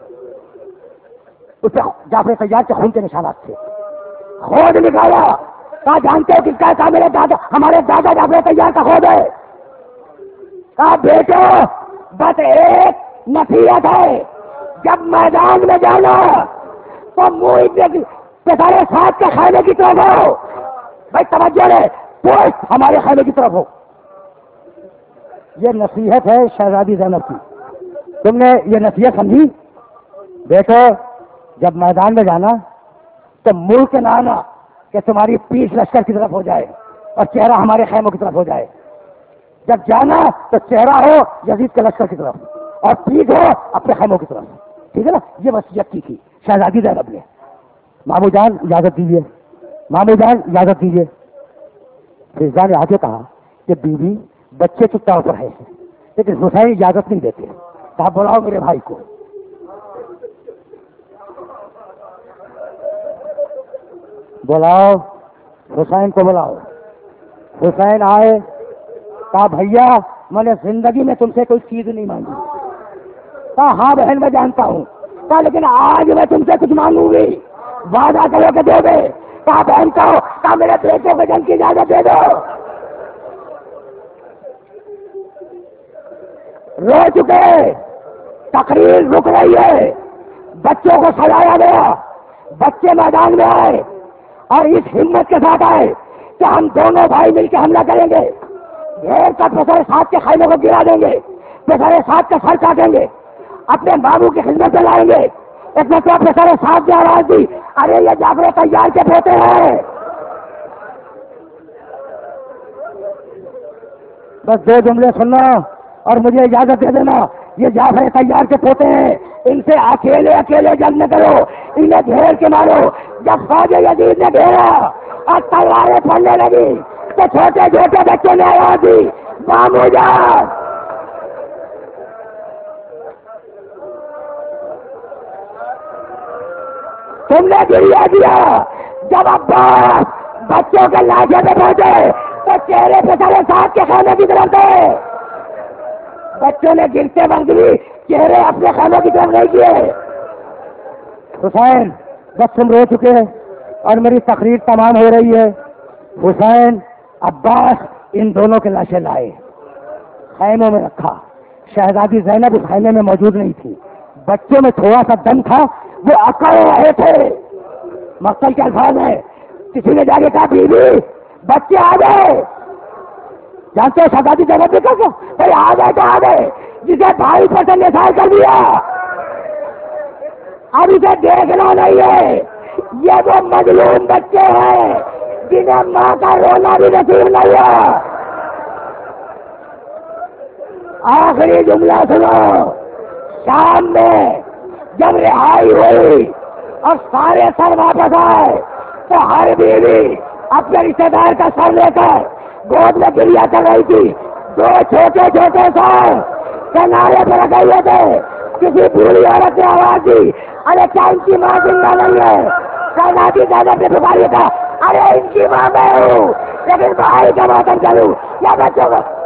اس پہ جعفر طیار کے خون کے نشانات تھے، خود نکالا، کہا جانتے ہو کس کا ہے؟ کہا میرے دادا، ہمارے دادا جعفر طیار کا خود ہے۔ کہا بیٹو بس ایک نصیحت ہے، جب میدان میں جانا تو منہ پسارے ساتھ کے خیمے کی طرف ہو، بھائی توجہ ہے پوسٹ ہمارے خیمے کی طرف ہو۔ یہ نصیحت ہے شہزادی زینب کی، تم نے یہ نصیحت سمجھی؟ بیٹو جب میدان میں جانا تو ملک نہ آنا کہ تمہاری پیٹھ لشکر کی طرف ہو جائے اور چہرہ ہمارے خیموں کی طرف ہو جائے۔ جب جانا تو چہرہ ہو یزید کے لشکر کی طرف اور پیٹھ ہو اپنے خیموں کی طرف، ٹھیک ہے نا؟ یہ وصیت کی تھی شہزادی زینب نے۔ مامو جان اجازت دیجیے، مامو جان اجازت دیجیے۔ فضا نے آگے کہا کہ بیوی بچے چپ چاپ پر ہے، لیکن حسین اجازت نہیں دیتے، کہا بلاؤ میرے بھائی کو۔ بلاؤ حسین کو، بلاؤ۔ حسین آئے، کہا بھیا میں نے زندگی میں تم سے کوئی چیز نہیں مانگی۔ کہا ہاں بہن میں جانتا ہوں۔ کہا لیکن آج میں تم سے کچھ مانگوں گی، وعدہ کرو کہ دو گے؟ کہا بہن کہو۔ کہا میرے بیٹوں کو جنگ کی اجازت دے دو۔ رو چکے، تقریر رک رہی ہے، بچوں کو سجایا گیا، بچے میدان میں آئے اور اس ہمت کے ساتھ آئے کہ ہم دونوں بھائی مل کے حملہ کریں گے، گھیر کر پسرے ساتھ کے خیموں کو گرا دیں گے، پسرے ساتھ کا سر کاٹیں گے، اپنے بابو کی خدمت میں لائیں گے۔ ایک نے کیا پسرے ساتھ نے آواز دی، ارے یہ جعفر طیار کے پوتے ہیں۔ بس دو جملے سننا اور مجھے اجازت دے دینا، یہ جعفر طیار کے پوتے ہیں، ان سے اکیلے اکیلے جنگ نہ کرو، انہیں گھیر کے مارو۔ جب فوج یزید نے گھیرا اور تلواریں پھڑنے لگی تو چھوٹے چھوٹے بچوں نے آواز دی مامو جان۔ تم نے گریا دیا۔ جب عباس بچوں کے لاشیں پہ پہنچے تو چہرے پہ سارے ساتھ کے خانے کی طرف تھے، بچوں نے گرتے وقت بھی چہرے اپنے خانوں کی طرف نہیں کیے۔ حسین بس تم رو چکے اور میری تقریر تمام ہو رہی ہے۔ حسین عباس ان دونوں کے لاشیں لائے، خیموں میں رکھا۔ شہزادی زینب اس خیمے میں موجود نہیں تھی، بچوں میں تھوڑا سا دم تھا، وہ اکڑ رہے تھے۔ مقتل کے الفاظ ہے، کسی نے جا کے کہا بیوی بچے آ گئے۔ جانتے ہو شہزادی زینب نے کہا بھائی آ گئے تو آ گئے، جسے بھائی پر سے نثار کر دیا، اب اسے دیکھنا نہیں ہے۔ یہ وہ مظلوم بچے ہیں جنہیں ماں کا رونا بھی نصیب نہیں ہوا۔ آخری جملہ سنو، شام میں جب رہائی ہوئی اور سارے سر واپس آئے تو ہر بیوی اپنے رشتے دار کا سر لے کر گود میں گریا کر رہی تھی۔ دو چھوٹے چھوٹے سر کنارے پر رکھے ہوئے تھے۔ کسی بوڑھی عورت نے آواز دی ارے کیا ان کی ماں زندہ نہیں ہے؟ شہزادی زینب نے پکاری تھا ارے ان کی ماں میں ہوں، لیکن بھائی کا ماتم کروں یا بچوں کا